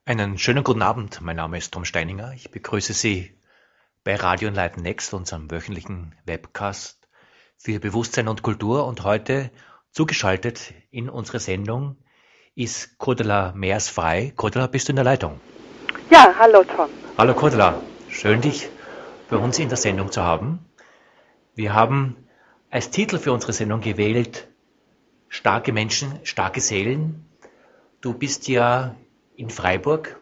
Einen schönen guten Abend. Mein Name ist Tom Steininger. Ich begrüße Sie bei Radio Enlighten Next, unserem wöchentlichen Webcast für Bewusstsein und Kultur. Und heute zugeschaltet in unsere Sendung ist Cordula Meersfrei. Cordula, bist du in der Leitung? Ja, hallo Tom. Hallo Cordula, schön dich bei uns in der Sendung zu haben. Wir haben als Titel für unsere Sendung gewählt: Starke Menschen, starke Seelen. Du bist ja in Freiburg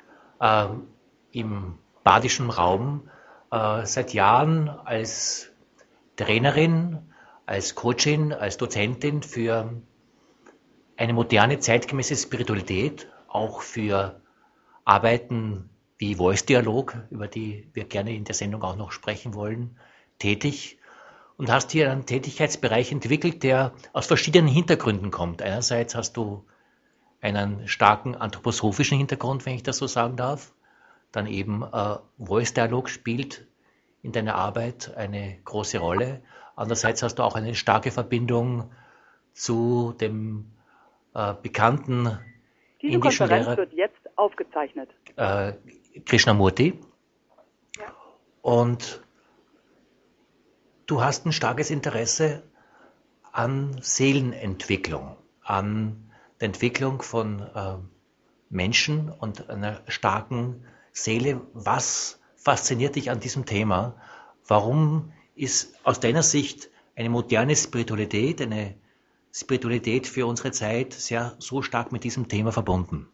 im badischen Raum seit Jahren als Trainerin, als Coachin, als Dozentin für eine moderne, zeitgemäße Spiritualität, auch für Arbeiten wie Voice-Dialog, über die wir gerne in der Sendung auch noch sprechen wollen, tätig und hast hier einen Tätigkeitsbereich entwickelt, der aus verschiedenen Hintergründen kommt. Einerseits hast du einen starken anthroposophischen Hintergrund, wenn ich das so sagen darf. Dann eben Voice Dialog spielt in deiner Arbeit eine große Rolle. Andererseits hast du auch eine starke Verbindung zu dem bekannten Diese indischen Konferenz Lehrer wird jetzt aufgezeichnet. Krishnamurti. Ja. Und du hast ein starkes Interesse an Seelenentwicklung, an der Entwicklung von Menschen und einer starken Seele. Was fasziniert dich an diesem Thema? Warum ist aus deiner Sicht eine moderne Spiritualität, eine Spiritualität für unsere Zeit sehr so stark mit diesem Thema verbunden?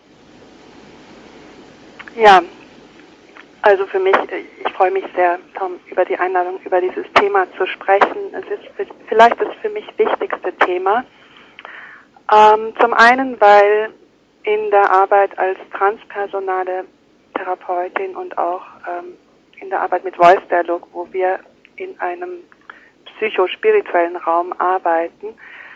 Ja, also für mich, ich freue mich sehr, Tom, über die Einladung, über dieses Thema zu sprechen. Es ist vielleicht das für mich wichtigste Thema. Zum einen, weil in der Arbeit als transpersonale Therapeutin und auch in der Arbeit mit Voice Dialog, wo wir in einem psychospirituellen Raum arbeiten,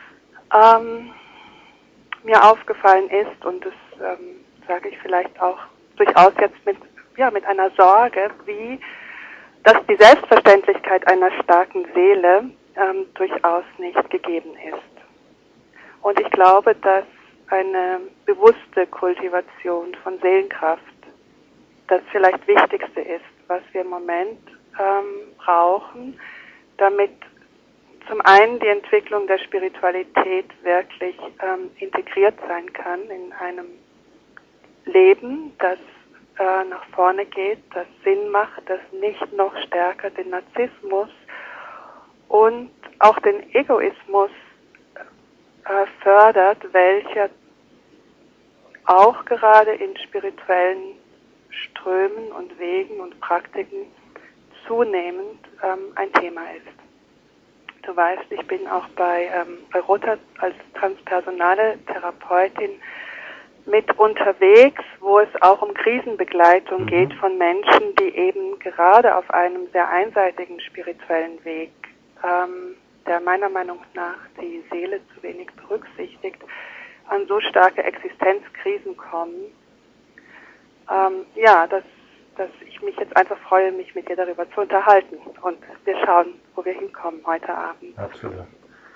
mir aufgefallen ist, und das sage ich vielleicht auch durchaus jetzt mit einer Sorge, dass die Selbstverständlichkeit einer starken Seele durchaus nicht gegeben ist. Und ich glaube, dass eine bewusste Kultivation von Seelenkraft das vielleicht Wichtigste ist, was wir im Moment brauchen, damit zum einen die Entwicklung der Spiritualität wirklich integriert sein kann in einem Leben, das nach vorne geht, das Sinn macht, das nicht noch stärker den Narzissmus und auch den Egoismus fördert, welcher auch gerade in spirituellen Strömen und Wegen und Praktiken zunehmend ein Thema ist. Du weißt, ich bin auch bei Rota als transpersonale Therapeutin mit unterwegs, wo es auch um Krisenbegleitung geht von Menschen, die eben gerade auf einem sehr einseitigen spirituellen Weg, der meiner Meinung nach die Seele zu wenig berücksichtigt, an so starke Existenzkrisen kommen. Dass ich mich jetzt einfach freue, mich mit dir darüber zu unterhalten. Und wir schauen, wo wir hinkommen heute Abend. Absolut.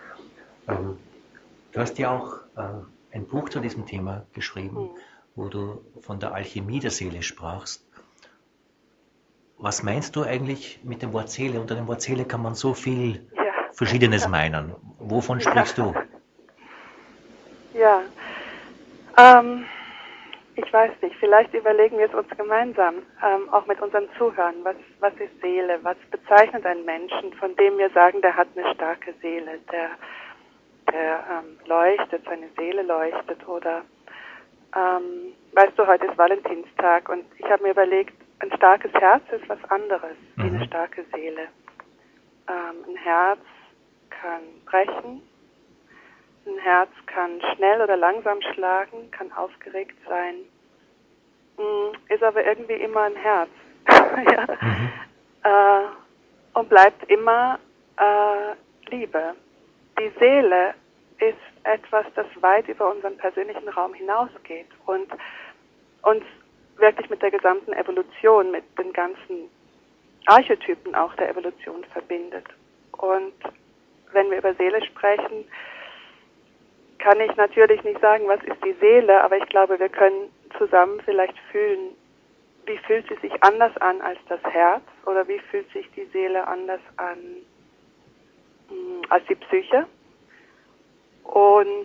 Du hast ja auch ein Buch zu diesem Thema geschrieben, wo du von der Alchemie der Seele sprachst. Was meinst du eigentlich mit dem Wort Seele? Unter dem Wort Seele kann man so viel Verschiedenes meinen. Wovon sprichst du? Ja, ich weiß nicht, vielleicht überlegen wir es uns gemeinsam, auch mit unseren Zuhörern. Was ist Seele? Was bezeichnet einen Menschen, von dem wir sagen, der hat eine starke Seele, der leuchtet, seine Seele leuchtet? Oder, weißt du, heute ist Valentinstag und ich habe mir überlegt, ein starkes Herz ist was anderes wie eine starke Seele. Ein Herz kann brechen, ein Herz kann schnell oder langsam schlagen, kann aufgeregt sein, ist aber irgendwie immer ein Herz. Und bleibt immer Liebe. Die Seele ist etwas, das weit über unseren persönlichen Raum hinausgeht und uns wirklich mit der gesamten Evolution, mit den ganzen Archetypen auch der Evolution verbindet. Und wenn wir über Seele sprechen, kann ich natürlich nicht sagen, was ist die Seele, aber ich glaube, wir können zusammen vielleicht fühlen, wie fühlt sie sich anders an als das Herz oder wie fühlt sich die Seele anders an als die Psyche. Und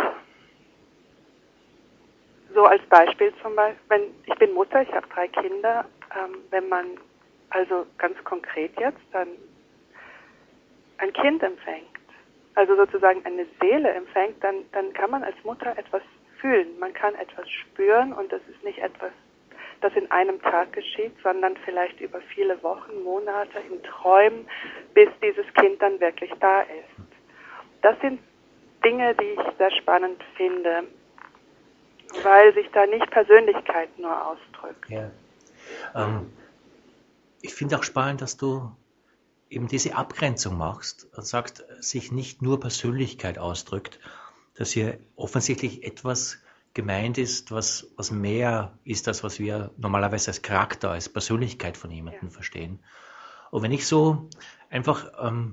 so als Beispiel zum Beispiel, ich bin Mutter, ich habe 3 Kinder, wenn man also ganz konkret jetzt dann ein Kind empfängt, also sozusagen eine Seele empfängt, dann kann man als Mutter etwas fühlen, man kann etwas spüren und das ist nicht etwas, das in einem Tag geschieht, sondern vielleicht über viele Wochen, Monate in Träumen, bis dieses Kind dann wirklich da ist. Das sind Dinge, die ich sehr spannend finde, weil sich da nicht Persönlichkeit nur ausdrückt. Ja. Ich finde auch spannend, dass du eben diese Abgrenzung machst und sagst, sich nicht nur Persönlichkeit ausdrückt, dass hier offensichtlich etwas gemeint ist, was mehr ist, als was wir normalerweise als Charakter, als Persönlichkeit von jemandem verstehen. Und wenn ich so einfach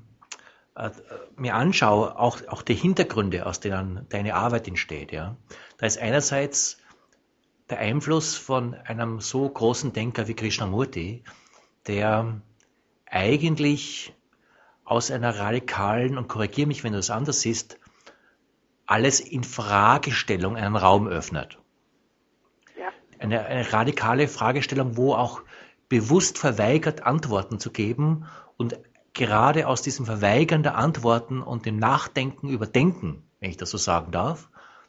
mir anschaue, auch die Hintergründe, aus denen deine Arbeit entsteht, ja, da ist einerseits der Einfluss von einem so großen Denker wie Krishnamurti, der eigentlich aus einer radikalen, und korrigiere mich, wenn du das anders siehst, alles in Fragestellung einen Raum öffnet. Ja. Eine radikale Fragestellung, wo auch bewusst verweigert, Antworten zu geben und gerade aus diesem Verweigern der Antworten und dem Nachdenken über Denken, wenn ich das so sagen darf,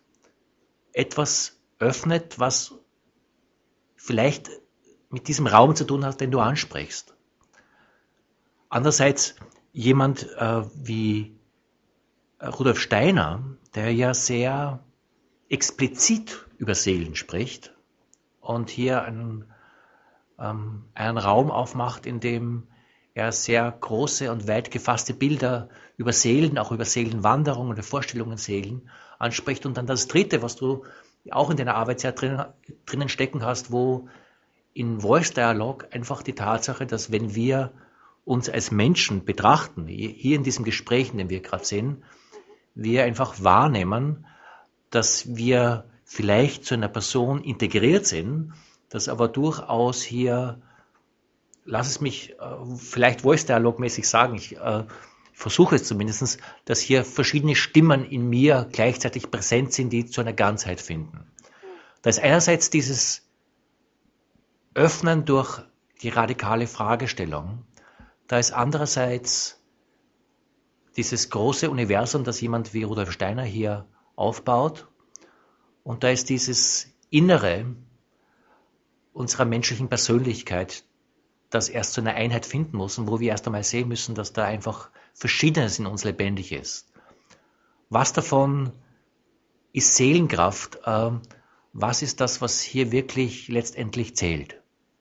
etwas öffnet, was vielleicht mit diesem Raum zu tun hat, den du ansprichst. Andererseits jemand wie Rudolf Steiner, der ja sehr explizit über Seelen spricht und hier einen Raum aufmacht, in dem er sehr große und weit gefasste Bilder über Seelen, auch über Seelenwanderung oder Vorstellungen Seelen anspricht. Und dann das Dritte, was du auch in deiner Arbeit sehr drinnen stecken hast, wo in Voice Dialogue einfach die Tatsache, dass wenn wir uns als Menschen betrachten, hier in diesem Gespräch, in dem wir gerade sind, wir einfach wahrnehmen, dass wir vielleicht zu einer Person integriert sind, dass aber durchaus hier, lass es mich vielleicht Voice Dialog-mäßig sagen, ich versuche es zumindest, dass hier verschiedene Stimmen in mir gleichzeitig präsent sind, die zu einer Ganzheit finden. Da ist einerseits dieses Öffnen durch die radikale Fragestellung, da ist andererseits dieses große Universum, das jemand wie Rudolf Steiner hier aufbaut, und da ist dieses Innere unserer menschlichen Persönlichkeit, das erst zu einer Einheit finden muss und wo wir erst einmal sehen müssen, dass da einfach Verschiedenes in uns lebendig ist. Was davon ist Seelenkraft? Was ist das, was hier wirklich letztendlich zählt?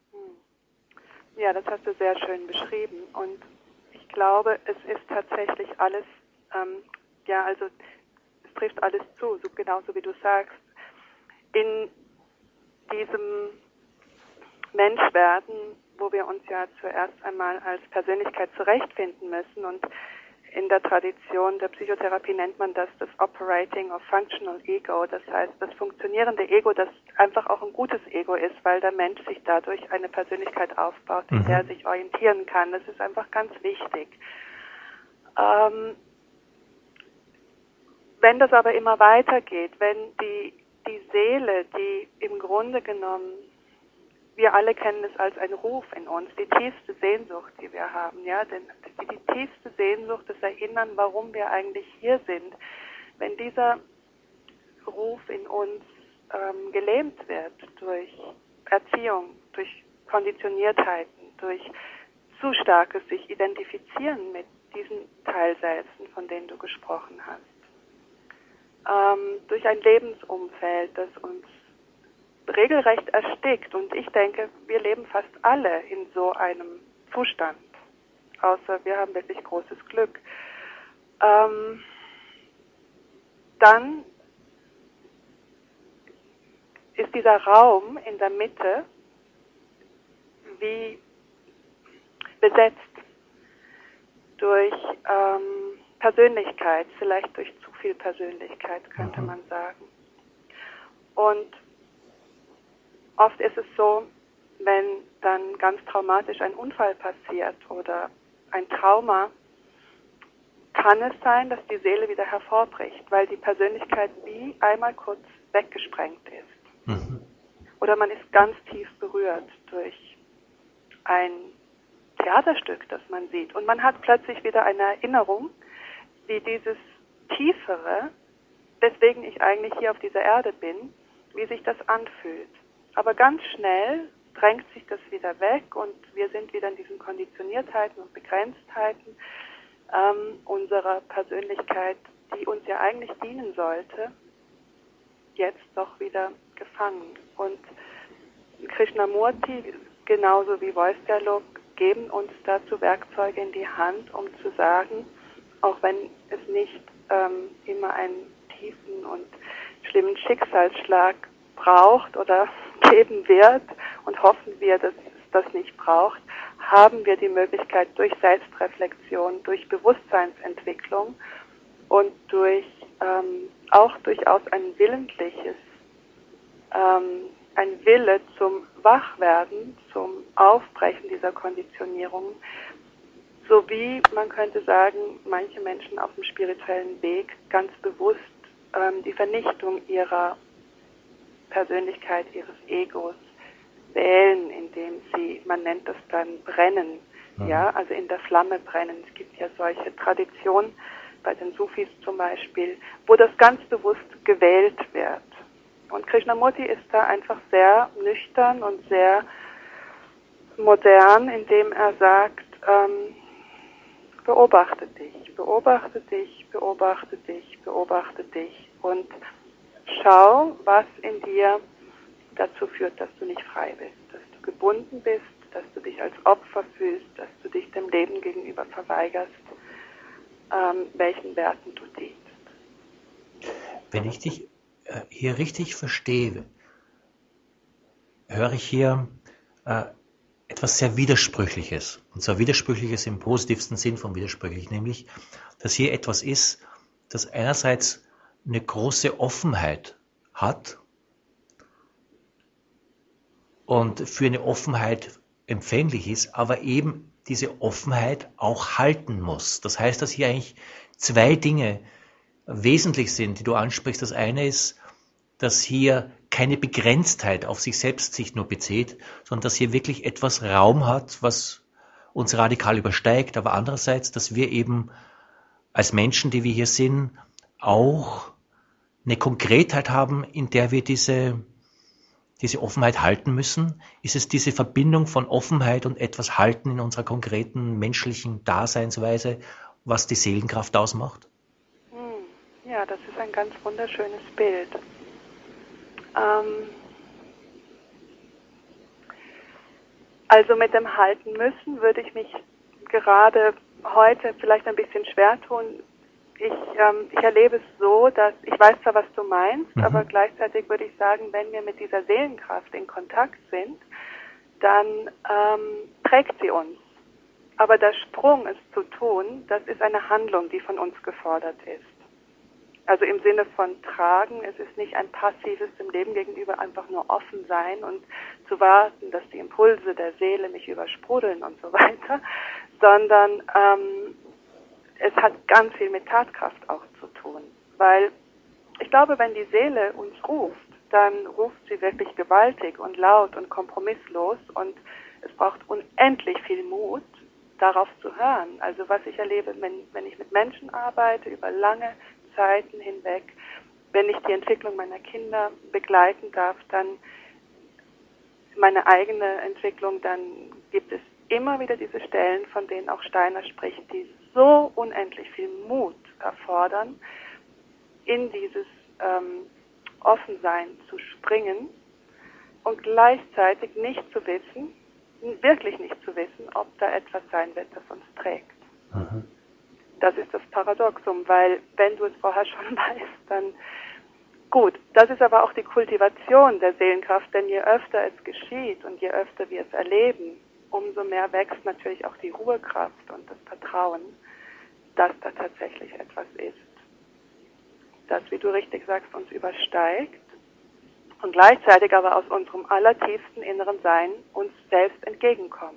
Ja, das hast du sehr schön beschrieben und ich glaube, es ist tatsächlich alles, also es trifft alles zu, so genauso wie du sagst. In diesem Menschwerden, wo wir uns ja zuerst einmal als Persönlichkeit zurechtfinden müssen und in der Tradition der Psychotherapie nennt man das Operating of Functional Ego, das heißt das funktionierende Ego, das einfach auch ein gutes Ego ist, weil der Mensch sich dadurch eine Persönlichkeit aufbaut, in der er sich orientieren kann. Das ist einfach ganz wichtig. Wenn das aber immer weitergeht, wenn die Seele, die im Grunde genommen, wir alle kennen es als ein Ruf in uns, die tiefste Sehnsucht, die wir haben, ja, denn die tiefste Sehnsucht, das Erinnern, warum wir eigentlich hier sind, wenn dieser Ruf in uns gelähmt wird durch Erziehung, durch Konditioniertheiten, durch zu starkes sich identifizieren mit diesen Teilselbsten, von denen du gesprochen hast, durch ein Lebensumfeld, das uns regelrecht erstickt. Und ich denke, wir leben fast alle in so einem Zustand, außer wir haben wirklich großes Glück. Dann ist dieser Raum in der Mitte wie besetzt durch Persönlichkeit, vielleicht durch zu viel Persönlichkeit, könnte man sagen. Und oft ist es so, wenn dann ganz traumatisch ein Unfall passiert oder ein Trauma, kann es sein, dass die Seele wieder hervorbricht, weil die Persönlichkeit wie einmal kurz weggesprengt ist. Mhm. Oder man ist ganz tief berührt durch ein Theaterstück, das man sieht. Und man hat plötzlich wieder eine Erinnerung, wie dieses Tiefere, weswegen ich eigentlich hier auf dieser Erde bin, wie sich das anfühlt. Aber ganz schnell drängt sich das wieder weg und wir sind wieder in diesen Konditioniertheiten und Begrenztheiten unserer Persönlichkeit, die uns ja eigentlich dienen sollte, jetzt doch wieder gefangen. Und Krishnamurti, genauso wie Voice Dialog, geben uns dazu Werkzeuge in die Hand, um zu sagen, auch wenn es nicht immer einen tiefen und schlimmen Schicksalsschlag braucht oder geben wird und hoffen wir, dass es das nicht braucht, haben wir die Möglichkeit durch Selbstreflexion, durch Bewusstseinsentwicklung und durch auch durchaus ein willentliches, ein Wille zum Wachwerden, zum Aufbrechen dieser Konditionierung, sowie, man könnte sagen, manche Menschen auf dem spirituellen Weg ganz bewusst die Vernichtung ihrer Persönlichkeit, ihres Egos wählen, indem sie, man nennt das dann brennen, ja, also in der Flamme brennen. Es gibt ja solche Traditionen, bei den Sufis zum Beispiel, wo das ganz bewusst gewählt wird. Und Krishnamurti ist da einfach sehr nüchtern und sehr modern, indem er sagt, beobachte dich, beobachte dich, beobachte dich, beobachte dich und schau, was in dir dazu führt, dass du nicht frei bist, dass du gebunden bist, dass du dich als Opfer fühlst, dass du dich dem Leben gegenüber verweigerst, welchen Werten du dienst. Wenn ich dich hier richtig verstehe, höre ich hier etwas sehr Widersprüchliches. Und zwar Widersprüchliches im positivsten Sinn von widersprüchlich, nämlich, dass hier etwas ist, das einerseits eine große Offenheit hat und für eine Offenheit empfänglich ist, aber eben diese Offenheit auch halten muss. Das heißt, dass hier eigentlich zwei Dinge wesentlich sind, die du ansprichst. Das eine ist, dass hier keine Begrenztheit auf sich selbst sich nur bezieht, sondern dass hier wirklich etwas Raum hat, was uns radikal übersteigt, aber andererseits, dass wir eben als Menschen, die wir hier sind, auch eine Konkretheit haben, in der wir diese Offenheit halten müssen? Ist es diese Verbindung von Offenheit und etwas halten in unserer konkreten menschlichen Daseinsweise, was die Seelenkraft ausmacht? Ja, das ist ein ganz wunderschönes Bild. Also mit dem Halten müssen würde ich mich gerade heute vielleicht ein bisschen schwer tun. Ich erlebe es so, dass ich weiß zwar, was du meinst, aber gleichzeitig würde ich sagen, wenn wir mit dieser Seelenkraft in Kontakt sind, dann trägt sie uns. Aber der Sprung, es zu tun, das ist eine Handlung, die von uns gefordert ist. Also im Sinne von tragen, es ist nicht ein passives dem Leben gegenüber einfach nur offen sein und zu warten, dass die Impulse der Seele mich übersprudeln und so weiter, sondern es hat ganz viel mit Tatkraft auch zu tun. Weil ich glaube, wenn die Seele uns ruft, dann ruft sie wirklich gewaltig und laut und kompromisslos und es braucht unendlich viel Mut, darauf zu hören. Also was ich erlebe, wenn ich mit Menschen arbeite, über lange Zeiten hinweg, wenn ich die Entwicklung meiner Kinder begleiten darf, dann meine eigene Entwicklung, dann gibt es immer wieder diese Stellen, von denen auch Steiner spricht, die so unendlich viel Mut erfordern, in dieses Offensein zu springen und gleichzeitig nicht zu wissen, wirklich nicht zu wissen, ob da etwas sein wird, das uns trägt. Das ist das Paradoxum, weil wenn du es vorher schon weißt, dann gut. Das ist aber auch die Kultivation der Seelenkraft, denn je öfter es geschieht und je öfter wir es erleben, umso mehr wächst natürlich auch die Ruhekraft und das Vertrauen, dass da tatsächlich etwas ist, das, wie du richtig sagst, uns übersteigt und gleichzeitig aber aus unserem allertiefsten inneren Sein uns selbst entgegenkommen.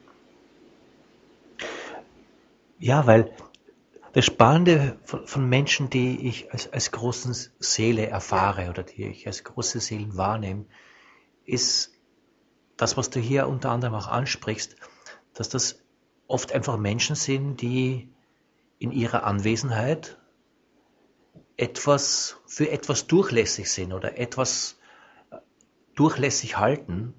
Ja, weil das Spannende von Menschen, die ich als großen Seele erfahre oder die ich als große Seelen wahrnehme, ist das, was du hier unter anderem auch ansprichst, dass das oft einfach Menschen sind, die in ihrer Anwesenheit für etwas durchlässig sind oder etwas durchlässig halten,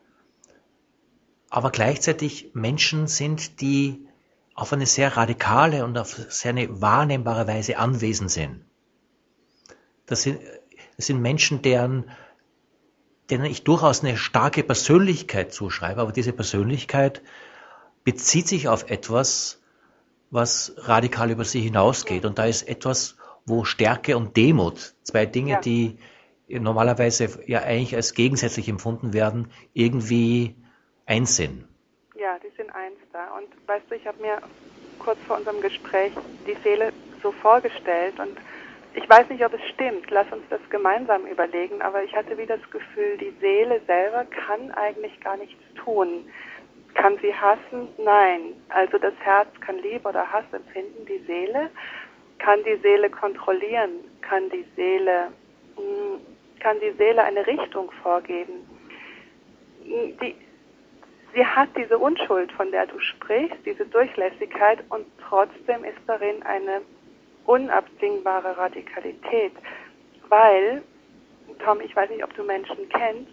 aber gleichzeitig Menschen sind, die auf eine sehr radikale und auf sehr eine wahrnehmbare Weise anwesend sind. Das sind Menschen, denen ich durchaus eine starke Persönlichkeit zuschreibe, aber diese Persönlichkeit bezieht sich auf etwas, was radikal über sie hinausgeht. Und da ist etwas, wo Stärke und Demut, zwei Dinge, die normalerweise ja eigentlich als gegensätzlich empfunden werden, irgendwie eins sind. Ja, die sind eins da. Und weißt du, ich habe mir kurz vor unserem Gespräch die Seele so vorgestellt und ich weiß nicht, ob es stimmt. Lass uns das gemeinsam überlegen. Aber ich hatte wie das Gefühl, die Seele selber kann eigentlich gar nichts tun. Kann sie hassen? Nein. Also das Herz kann Liebe oder Hass empfinden. Die Seele kann die Seele kontrollieren. Kann die Seele eine Richtung vorgeben. Sie hat diese Unschuld, von der du sprichst, diese Durchlässigkeit und trotzdem ist darin eine unabdingbare Radikalität, weil, Tom, ich weiß nicht, ob du Menschen kennst,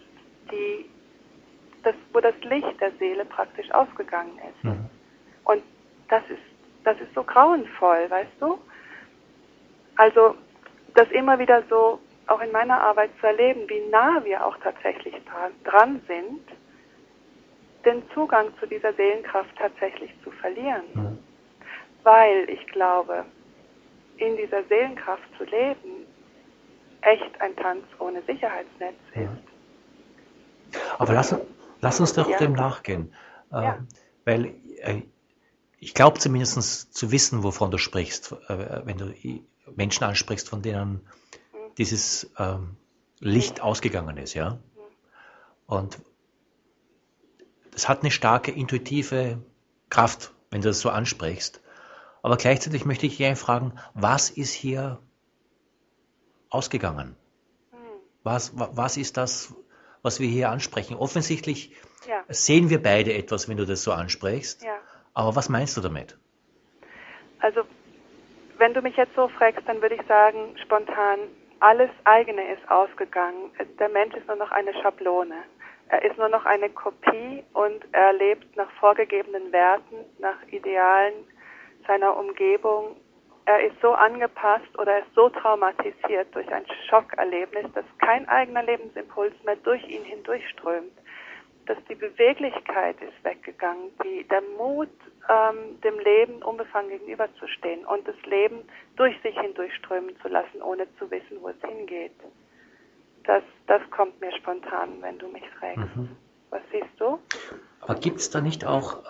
wo das Licht der Seele praktisch ausgegangen ist. Mhm. Und das ist so grauenvoll, weißt du? Also, das immer wieder so, auch in meiner Arbeit zu erleben, wie nah wir auch tatsächlich dran sind, den Zugang zu dieser Seelenkraft tatsächlich zu verlieren. Mhm. Weil ich glaube, in dieser Seelenkraft zu leben, echt ein Tanz ohne Sicherheitsnetz ist. Aber lass uns doch dem nachgehen. Ja. Weil ich glaube zumindest zu wissen, wovon du sprichst, wenn du Menschen ansprichst, von denen dieses Licht ausgegangen ist, ja. Und es hat eine starke intuitive Kraft, wenn du das so ansprichst. Aber gleichzeitig möchte ich dich fragen, was ist hier ausgegangen? Was ist das, was wir hier ansprechen? Offensichtlich sehen wir beide etwas, wenn du das so ansprichst. Ja. Aber was meinst du damit? Also, wenn du mich jetzt so fragst, dann würde ich sagen, spontan, alles eigene ist ausgegangen. Der Mensch ist nur noch eine Schablone. Er ist nur noch eine Kopie und er lebt nach vorgegebenen Werten, nach Idealen seiner Umgebung. Er ist so angepasst oder er ist so traumatisiert durch ein Schockerlebnis, dass kein eigener Lebensimpuls mehr durch ihn hindurchströmt. Dass die Beweglichkeit ist weggegangen, der Mut, dem Leben unbefangen gegenüberzustehen und das Leben durch sich hindurchströmen zu lassen, ohne zu wissen, wo es hingeht. Das kommt mir spontan, wenn du mich fragst. Mhm. Was siehst du? Aber gibt es da nicht auch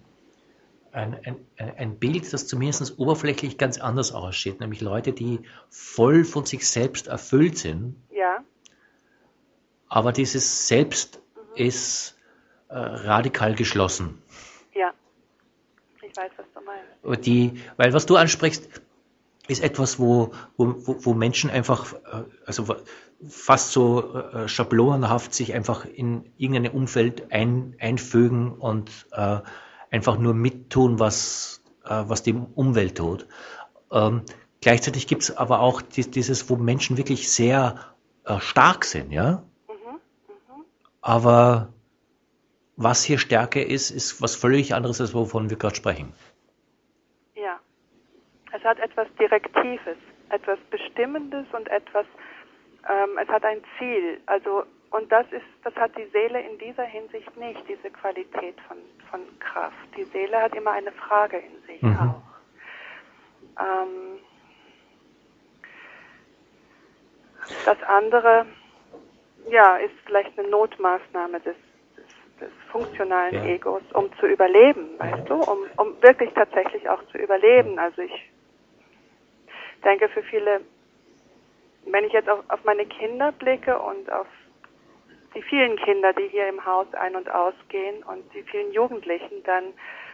ein Bild, das zumindest oberflächlich ganz anders aussieht, nämlich Leute, die voll von sich selbst erfüllt sind, ja, aber dieses Selbst ist radikal geschlossen. Ja, ich weiß, was du meinst. Weil was du ansprichst, ist etwas, wo Menschen einfach, also fast so schablonenhaft sich einfach in irgendein Umfeld einfügen und einfach nur mittun, was die Umwelt tut. Gleichzeitig gibt es aber auch dieses, wo Menschen wirklich sehr stark sind, ja. Aber was hier Stärke ist was völlig anderes, als wovon wir gerade sprechen. Ja, es hat etwas Direktives, etwas Bestimmendes und etwas, es hat ein Ziel. Also, und das hat die Seele in dieser Hinsicht nicht, diese Qualität von Kraft. Die Seele hat immer eine Frage in sich auch. Das andere, ja, ist vielleicht eine Notmaßnahme des funktionalen Egos, um zu überleben, weißt du, um wirklich tatsächlich auch zu überleben. Also ich denke für viele, wenn ich jetzt auf meine Kinder blicke und auf die vielen Kinder, die hier im Haus ein- und ausgehen und die vielen Jugendlichen, dann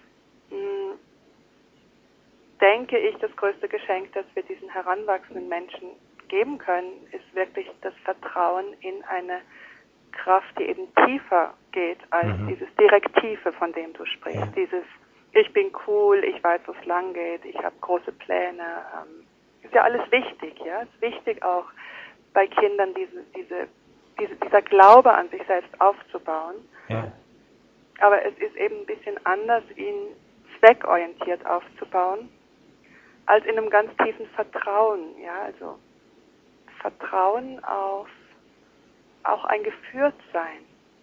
denke ich, das größte Geschenk, das wir diesen heranwachsenden Menschen geben können, ist wirklich das Vertrauen in eine Kraft, die eben tiefer geht als dieses Direktive, von dem du sprichst. Ja. Dieses, ich bin cool, ich weiß, wo es lang geht, ich habe große Pläne. Ist ja alles wichtig, ja. Es ist wichtig auch bei Kindern dieser Glaube an sich selbst aufzubauen. Ja. Aber es ist eben ein bisschen anders, ihn zweckorientiert aufzubauen, als in einem ganz tiefen Vertrauen, ja, also Vertrauen auf auch ein Geführtsein.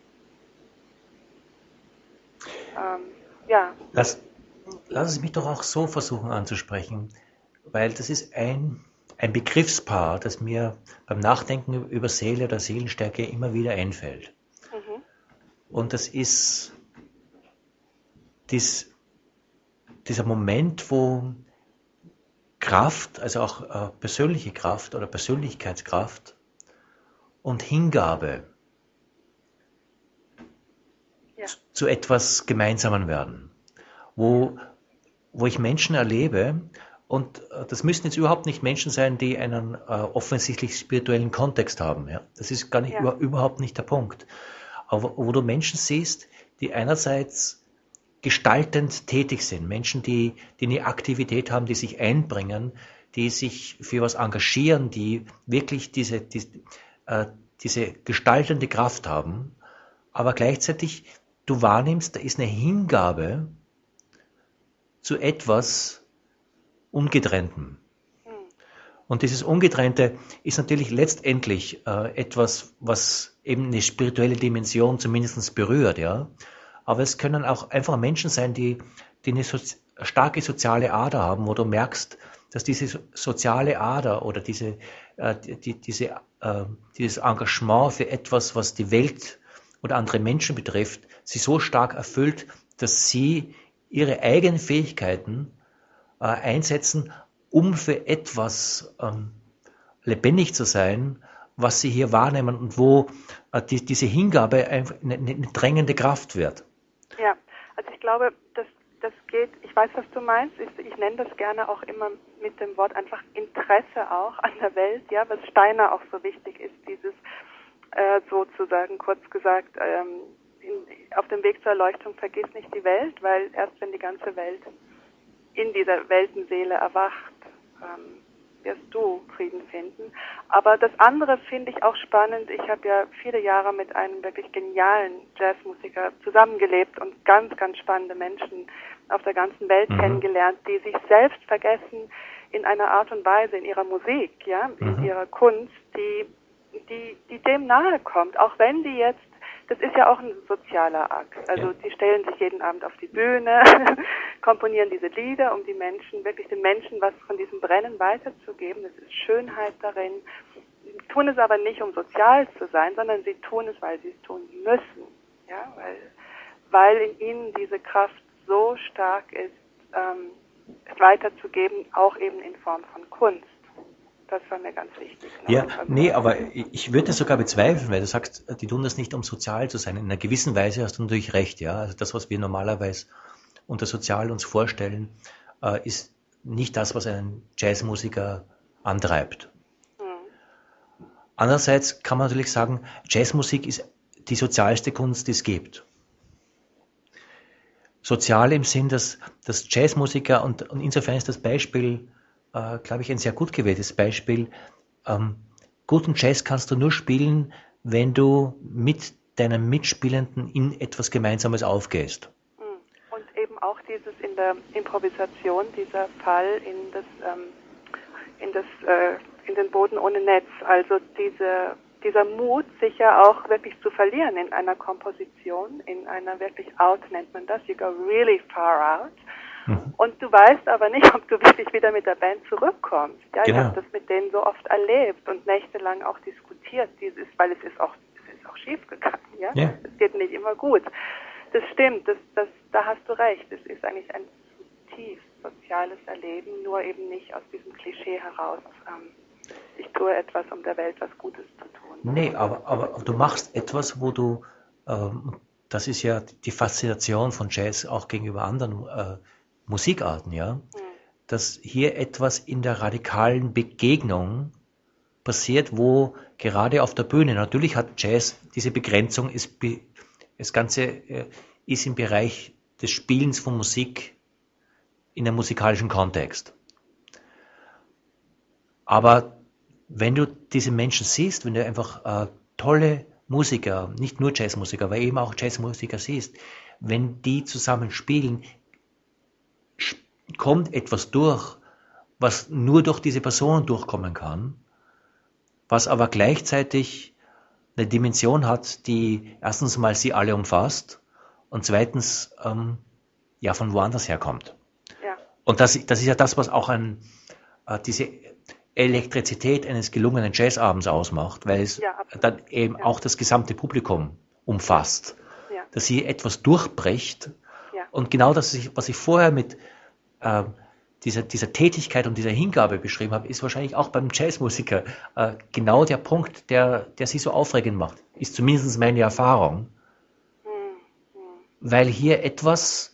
Ja. Lass es mich doch auch so versuchen anzusprechen, weil das ist ein Begriffspaar, das mir beim Nachdenken über Seele oder Seelenstärke immer wieder einfällt. Und das ist dieser Moment, wo Kraft, also auch persönliche Kraft oder Persönlichkeitskraft und Hingabe zu etwas Gemeinsamen werden, wo ich Menschen erlebe, und das müssen jetzt überhaupt nicht Menschen sein, die einen offensichtlich spirituellen Kontext haben. Ja? Das ist gar nicht überhaupt nicht der Punkt. Aber wo du Menschen siehst, die einerseits gestaltend tätig sind, Menschen, die eine Aktivität haben, die sich einbringen, die sich für was engagieren, die wirklich diese gestaltende Kraft haben, aber gleichzeitig du wahrnimmst, da ist eine Hingabe zu etwas Ungetrenntem. Und dieses Ungetrennte ist natürlich letztendlich etwas, was eben eine spirituelle Dimension zumindest berührt, ja. Aber es können auch einfach Menschen sein, die eine starke soziale Ader haben, wo du merkst, dass diese soziale Ader oder dieses Engagement für etwas, was die Welt oder andere Menschen betrifft, sie so stark erfüllt, dass sie ihre eigenen Fähigkeiten einsetzen, um für etwas lebendig zu sein, was sie hier wahrnehmen und wo diese Hingabe eine drängende Kraft wird. Ja, also ich glaube, das geht, ich weiß, was du meinst, ich nenne das gerne auch immer mit dem Wort einfach Interesse auch an der Welt, ja, was Steiner auch so wichtig ist, dieses sozusagen kurz gesagt, auf dem Weg zur Erleuchtung vergiss nicht die Welt, weil erst wenn die ganze Welt in dieser Weltenseele erwacht, wirst du Frieden finden. Aber das andere finde ich auch spannend. Ich habe ja viele Jahre mit einem wirklich genialen Jazzmusiker zusammengelebt und ganz, ganz spannende Menschen auf der ganzen Welt kennengelernt, die sich selbst vergessen in einer Art und Weise in ihrer Musik, ja, in ihrer Kunst, die dem nahe kommt, auch wenn die jetzt, das ist ja auch ein sozialer Akt. Also die stellen sich jeden Abend auf die Bühne, komponieren diese Lieder, um den Menschen was von diesem Brennen weiterzugeben. Es ist Schönheit darin. Sie tun es aber nicht, um sozial zu sein, sondern sie tun es, weil sie es tun müssen. Ja, weil in ihnen diese Kraft so stark ist, es weiterzugeben, auch eben in Form von Kunst. Das war mir ganz wichtig. Ja, nee, aber ich würde es sogar bezweifeln, weil du sagst, die tun das nicht, um sozial zu sein. In einer gewissen Weise hast du natürlich recht, ja. Also das, was wir normalerweise unter sozial uns vorstellen, ist nicht das, was einen Jazzmusiker antreibt. Andererseits kann man natürlich sagen, Jazzmusik ist die sozialste Kunst, die es gibt. Sozial im Sinn, dass Jazzmusiker, und insofern ist das Beispiel, glaube ich, ein sehr gut gewähltes Beispiel. Guten Jazz kannst du nur spielen, wenn du mit deinem Mitspielenden in etwas Gemeinsames aufgehst. Und eben auch dieses in der Improvisation, dieser Fall in den Boden ohne Netz. Also dieser Mut, sich ja auch wirklich zu verlieren in einer Komposition, in einer wirklich out, nennt man das, you go really far out. Und du weißt aber nicht, ob du wirklich wieder mit der Band zurückkommst. Ja, genau. Ich habe das mit denen so oft erlebt und nächtelang auch diskutiert, weil es ist auch schief gegangen. Ja? Es geht nicht immer gut. Das stimmt, da hast du recht. Es ist eigentlich ein zutiefst soziales Erleben, nur eben nicht aus diesem Klischee heraus. Ich tue etwas, um der Welt was Gutes zu tun. Nee, aber du machst etwas, wo du, das ist ja die Faszination von Jazz auch gegenüber anderen Musikarten, ja, dass hier etwas in der radikalen Begegnung passiert, wo gerade auf der Bühne, natürlich hat Jazz diese Begrenzung, das Ganze ist im Bereich des Spielens von Musik in einem musikalischen Kontext. Aber wenn du diese Menschen siehst, wenn du einfach tolle Musiker, nicht nur Jazzmusiker, aber eben auch Jazzmusiker siehst, wenn die zusammen spielen, kommt etwas durch, was nur durch diese Personen durchkommen kann, was aber gleichzeitig eine Dimension hat, die erstens mal sie alle umfasst und zweitens ja von woanders herkommt. Ja. Und das ist ja das, was auch diese Elektrizität eines gelungenen Jazzabends ausmacht, weil es dann eben auch das gesamte Publikum umfasst, dass sie etwas durchbricht. Und genau das, was ich vorher mit dieser Tätigkeit und dieser Hingabe beschrieben habe, ist wahrscheinlich auch beim Jazzmusiker genau der Punkt, der sie so aufregend macht. Ist zumindest meine Erfahrung. Weil hier etwas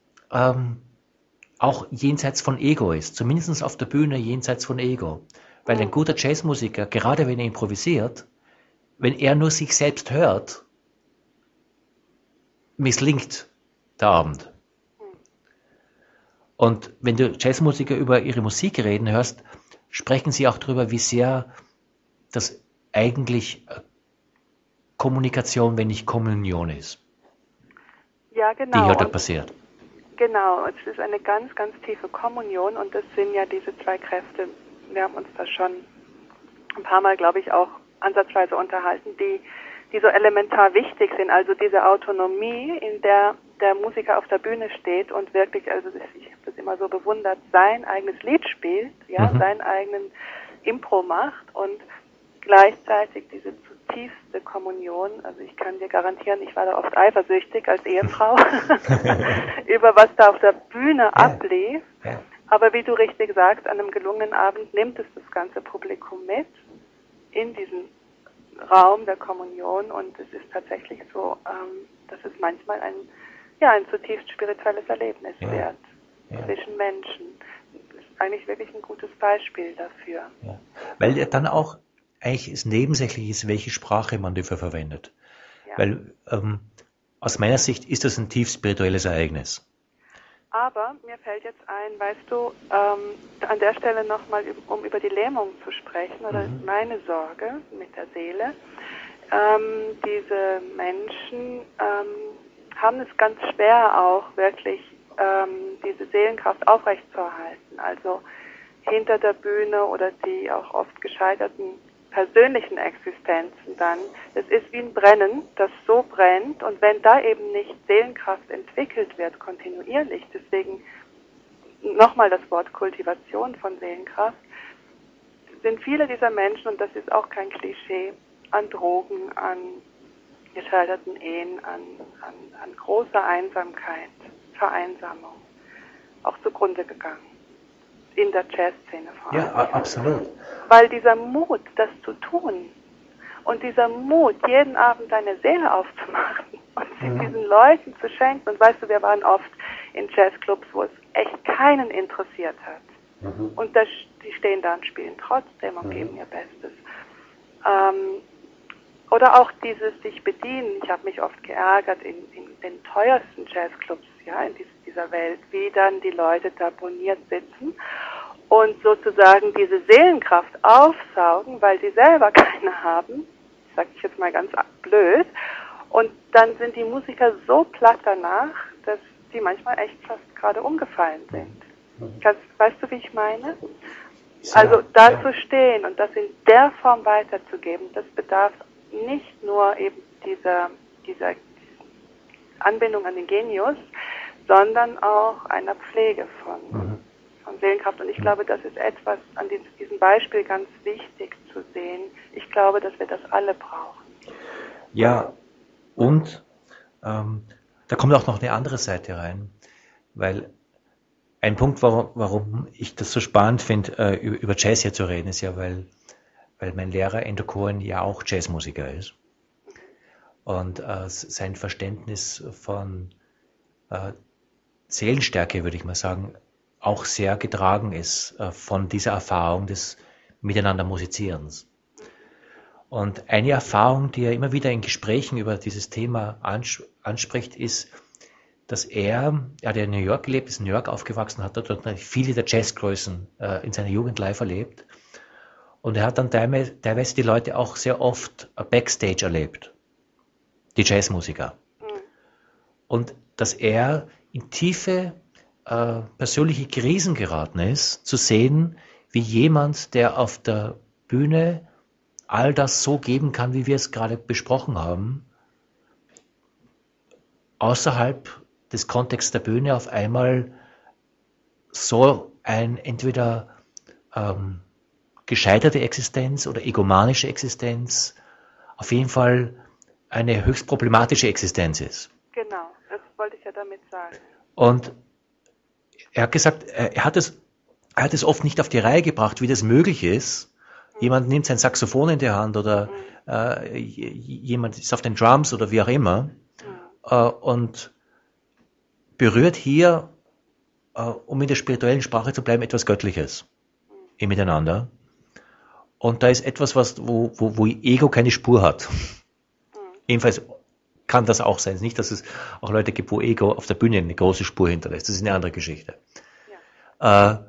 auch jenseits von Ego ist. Zumindest auf der Bühne jenseits von Ego. Weil ein guter Jazzmusiker, gerade wenn er improvisiert, wenn er nur sich selbst hört, misslingt der Abend. Und wenn du Jazzmusiker über ihre Musik reden hörst, sprechen sie auch darüber, wie sehr das eigentlich Kommunikation, wenn nicht Kommunion ist. Ja, genau. Die hier da passiert. Genau, es ist eine ganz, ganz tiefe Kommunion und das sind ja diese zwei Kräfte. Wir haben uns da schon ein paar Mal, glaube ich, auch ansatzweise unterhalten, die so elementar wichtig sind. Also diese Autonomie, in der der Musiker auf der Bühne steht und wirklich, also ich habe das immer so bewundert, sein eigenes Lied spielt, seinen eigenen Impro macht und gleichzeitig diese zutiefste Kommunion. Also ich kann dir garantieren, ich war da oft eifersüchtig als Ehefrau über was da auf der Bühne ablief. Ja. Aber wie du richtig sagst, an einem gelungenen Abend nimmt es das ganze Publikum mit in diesen Raum der Kommunion und es ist tatsächlich so, dass es manchmal ein zutiefst spirituelles Erlebnis wird zwischen Menschen. Das ist eigentlich wirklich ein gutes Beispiel dafür. Ja. Weil ja dann auch eigentlich es nebensächlich ist, welche Sprache man dafür verwendet. Ja. Weil aus meiner Sicht ist das ein tief spirituelles Ereignis. Aber mir fällt jetzt ein, weißt du, an der Stelle nochmal, um über die Lähmung zu sprechen, oder meine Sorge mit der Seele, diese Menschen haben es ganz schwer auch wirklich, diese Seelenkraft aufrechtzuerhalten. Also hinter der Bühne oder die auch oft gescheiterten persönlichen Existenzen dann. Es ist wie ein Brennen, das so brennt und wenn da eben nicht Seelenkraft entwickelt wird, kontinuierlich, deswegen nochmal das Wort Kultivation von Seelenkraft, sind viele dieser Menschen, und das ist auch kein Klischee, an Drogen, an gescheiterten Ehen, an großer Einsamkeit, Vereinsamung, auch zugrunde gegangen. In der Jazzszene vor allem. Ja, absolut. Weil dieser Mut, das zu tun und dieser Mut, jeden Abend deine Seele aufzumachen und sie diesen Leuten zu schenken. Und weißt du, wir waren oft in Jazzclubs, wo es echt keinen interessiert hat. Und die stehen da und spielen trotzdem und geben ihr Bestes. Oder auch dieses sich bedienen. Ich habe mich oft geärgert in den teuersten Jazzclubs in dieser Welt, wie dann die Leute da boniert sitzen und sozusagen diese Seelenkraft aufsaugen, weil sie selber keine haben, sag ich jetzt mal ganz blöd, und dann sind die Musiker so platt danach, dass die manchmal echt fast gerade umgefallen sind. Weißt du, wie ich meine? Also da zu stehen und das in der Form weiterzugeben, das bedarf nicht nur eben dieser Anbindung an den Genius, sondern auch einer Pflege von Seelenkraft. Und ich glaube, das ist etwas an diesem Beispiel ganz wichtig zu sehen. Ich glaube, dass wir das alle brauchen. Ja, und da kommt auch noch eine andere Seite rein, weil ein Punkt, warum ich das so spannend finde, über Jazz hier zu reden, ist ja, weil weil mein Lehrer Endo Cohen ja auch Jazzmusiker ist. Und sein Verständnis von Seelenstärke, würde ich mal sagen, auch sehr getragen ist von dieser Erfahrung des Miteinander Musizierens. Und eine Erfahrung, die er immer wieder in Gesprächen über dieses Thema anspricht, ist, dass er hat ja in New York gelebt, ist in New York aufgewachsen, hat dort viele der Jazzgrößen in seiner Jugend live erlebt. Und er hat dann teilweise die Leute auch sehr oft Backstage erlebt, die Jazzmusiker. Und dass er in tiefe persönliche Krisen geraten ist, zu sehen, wie jemand, der auf der Bühne all das so geben kann, wie wir es gerade besprochen haben, außerhalb des Kontexts der Bühne auf einmal so ein entweder gescheiterte Existenz oder egomanische Existenz, auf jeden Fall eine höchst problematische Existenz ist. Genau, das wollte ich ja damit sagen. Und er hat gesagt, er hat es oft nicht auf die Reihe gebracht, wie das möglich ist. Jemand nimmt sein Saxophon in die Hand oder jemand ist auf den Drums oder wie auch immer und berührt hier, um in der spirituellen Sprache zu bleiben, etwas Göttliches im Miteinander. Und da ist etwas, wo Ego keine Spur hat. Jedenfalls kann das auch sein. Nicht, dass es auch Leute gibt, wo Ego auf der Bühne eine große Spur hinterlässt. Das ist eine andere Geschichte. Ja.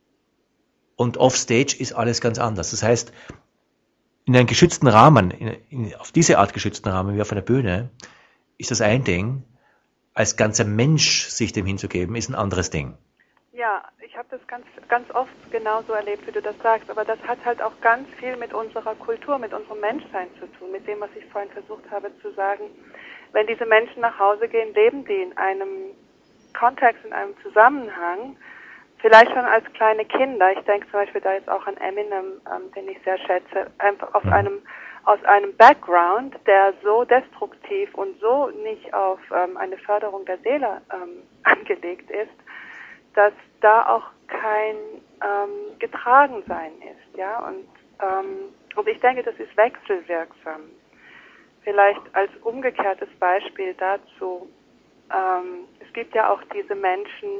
Und offstage ist alles ganz anders. Das heißt, in einem geschützten Rahmen, auf diese Art geschützten Rahmen wie auf einer Bühne, ist das ein Ding. Als ganzer Mensch sich dem hinzugeben, ist ein anderes Ding. Ja, ich habe das ganz oft genauso erlebt, wie du das sagst, aber das hat halt auch ganz viel mit unserer Kultur, mit unserem Menschsein zu tun, mit dem, was ich vorhin versucht habe zu sagen. Wenn diese Menschen nach Hause gehen, leben die in einem Kontext, in einem Zusammenhang, vielleicht schon als kleine Kinder. Ich denke zum Beispiel da jetzt auch an Eminem, den ich sehr schätze, einfach aus einem Background, der so destruktiv und so nicht auf eine Förderung der Seele angelegt ist, dass da auch kein Getragensein ist, ja, und ich denke, das ist wechselwirksam. Vielleicht als umgekehrtes Beispiel dazu, es gibt ja auch diese Menschen,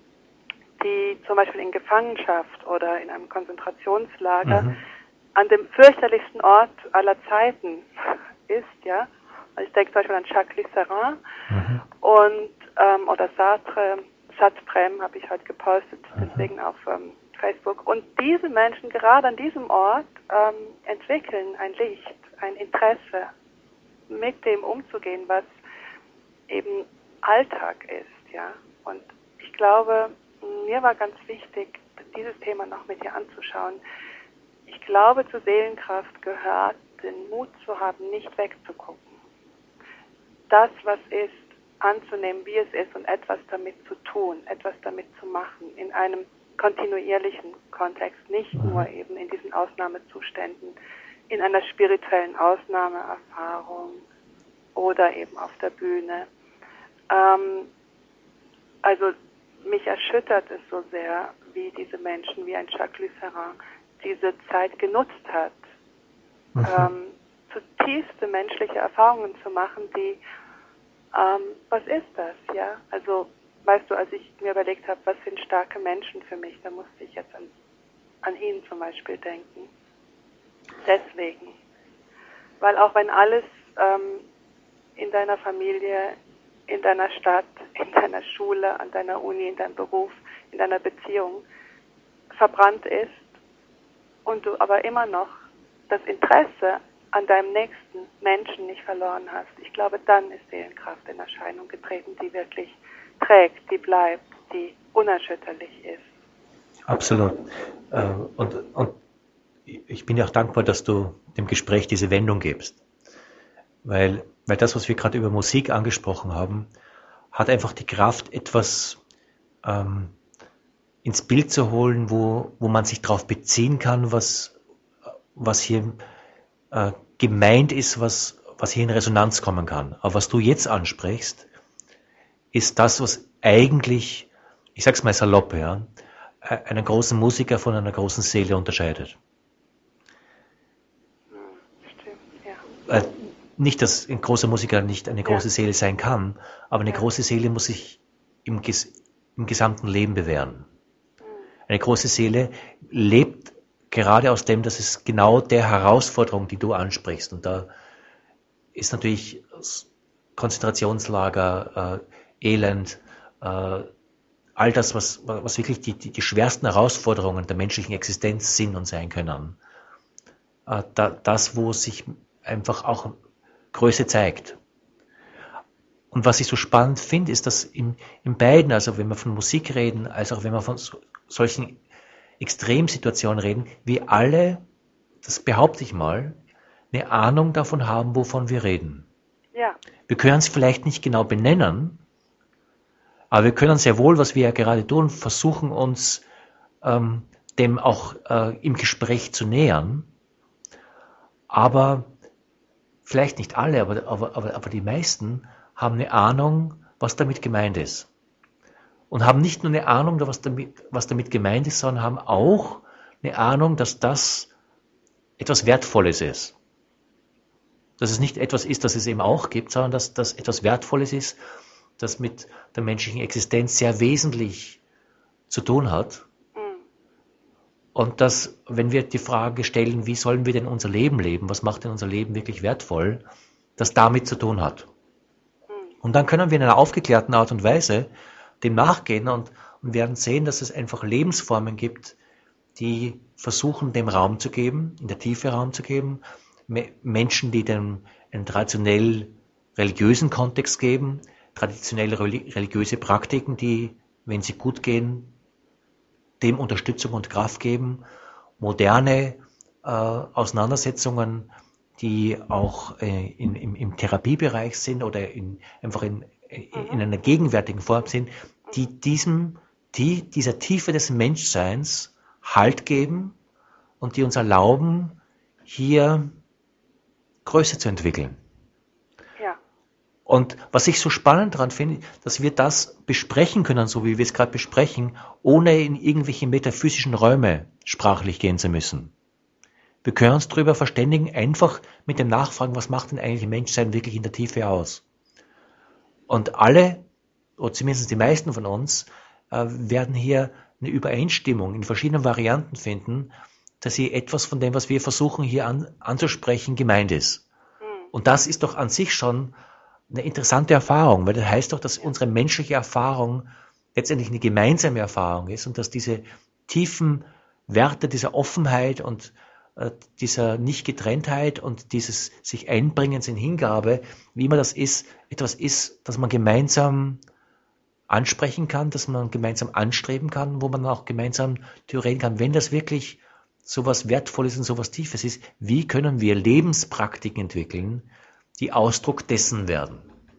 die zum Beispiel in Gefangenschaft oder in einem Konzentrationslager an dem fürchterlichsten Ort aller Zeiten ist, ja. Also ich denke zum Beispiel an Jacques Lisserin und oder Sartre, Satzprem habe ich heute gepostet, deswegen auf Facebook. Und diese Menschen gerade an diesem Ort entwickeln ein Licht, ein Interesse, mit dem umzugehen, was eben Alltag ist, ja. Und ich glaube, mir war ganz wichtig, dieses Thema noch mit dir anzuschauen. Ich glaube, zur Seelenkraft gehört, den Mut zu haben, nicht wegzugucken. Das, was ist, anzunehmen, wie es ist und etwas damit zu tun, etwas damit zu machen, in einem kontinuierlichen Kontext, nicht nur eben in diesen Ausnahmezuständen, in einer spirituellen Ausnahmeerfahrung oder eben auf der Bühne. Also mich erschüttert es so sehr, wie diese Menschen, wie ein Jacques Lisserin, diese Zeit genutzt hat, zutiefste menschliche Erfahrungen zu machen, die, was ist das, ja? Also, weißt du, als ich mir überlegt habe, was sind starke Menschen für mich, da musste ich jetzt an ihn zum Beispiel denken. Deswegen. Weil auch wenn alles in deiner Familie, in deiner Stadt, in deiner Schule, an deiner Uni, in deinem Beruf, in deiner Beziehung verbrannt ist und du aber immer noch das Interesse an deinem nächsten Menschen nicht verloren hast, ich glaube, dann ist Seelenkraft in Erscheinung getreten, die wirklich trägt, die bleibt, die unerschütterlich ist. Absolut. Und ich bin ja auch dankbar, dass du dem Gespräch diese Wendung gibst. Weil das, was wir gerade über Musik angesprochen haben, hat einfach die Kraft, etwas ins Bild zu holen, wo man sich darauf beziehen kann, was hier gemeint ist, was hier in Resonanz kommen kann. Aber was du jetzt ansprichst, ist das, was eigentlich, ich sag's mal salopp, ja, einen großen Musiker von einer großen Seele unterscheidet. Äh, nicht, dass ein großer Musiker nicht eine große Seele sein kann, aber eine große Seele muss sich im gesamten Leben bewähren. Eine große Seele lebt gerade aus dem, dass es genau der Herausforderung, die du ansprichst, und da ist natürlich Konzentrationslager, Elend, all das, was wirklich die schwersten Herausforderungen der menschlichen Existenz sind und sein können. Das, wo sich einfach auch Größe zeigt. Und was ich so spannend finde, ist, dass in beiden, also wenn wir von Musik reden, als auch wenn wir von solchen Extremsituationen reden, wir alle, das behaupte ich mal, eine Ahnung davon haben, wovon wir reden. Ja. Wir können es vielleicht nicht genau benennen, aber wir können sehr wohl, was wir ja gerade tun, versuchen uns dem auch im Gespräch zu nähern. Aber vielleicht nicht alle, aber die meisten haben eine Ahnung, was damit gemeint ist. Und haben nicht nur eine Ahnung, was damit gemeint ist, sondern haben auch eine Ahnung, dass das etwas Wertvolles ist. Dass es nicht etwas ist, das es eben auch gibt, sondern dass das etwas Wertvolles ist, das mit der menschlichen Existenz sehr wesentlich zu tun hat. Und dass, wenn wir die Frage stellen, wie sollen wir denn unser Leben leben, was macht denn unser Leben wirklich wertvoll, das damit zu tun hat. Und dann können wir in einer aufgeklärten Art und Weise dem nachgehen und werden sehen, dass es einfach Lebensformen gibt, die versuchen, dem Raum zu geben, in der Tiefe Raum zu geben, Menschen, die dem einen traditionell religiösen Kontext geben, traditionelle religiöse Praktiken, die, wenn sie gut gehen, dem Unterstützung und Kraft geben, moderne Auseinandersetzungen, die auch im Therapiebereich sind oder einfach in einer gegenwärtigen Form sind, die dieser Tiefe des Menschseins Halt geben und die uns erlauben, hier Größe zu entwickeln. Ja. Und was ich so spannend daran finde, dass wir das besprechen können, so wie wir es gerade besprechen, ohne in irgendwelche metaphysischen Räume sprachlich gehen zu müssen. Wir können uns darüber verständigen, einfach mit dem Nachfragen, was macht denn eigentlich Menschsein wirklich in der Tiefe aus? Und alle, oder zumindest die meisten von uns, werden hier eine Übereinstimmung in verschiedenen Varianten finden, dass hier etwas von dem, was wir versuchen hier anzusprechen, gemeint ist. Und das ist doch an sich schon eine interessante Erfahrung, weil das heißt doch, dass unsere menschliche Erfahrung letztendlich eine gemeinsame Erfahrung ist und dass diese tiefen Werte dieser Offenheit und dieser Nicht-Getrenntheit und dieses sich Einbringens in Hingabe, wie immer das ist, etwas ist, das man gemeinsam ansprechen kann, das man gemeinsam anstreben kann, wo man auch gemeinsam theoretisch kann, wenn das wirklich so was Wertvolles und so was Tiefes ist, wie können wir Lebenspraktiken entwickeln, die Ausdruck dessen werden?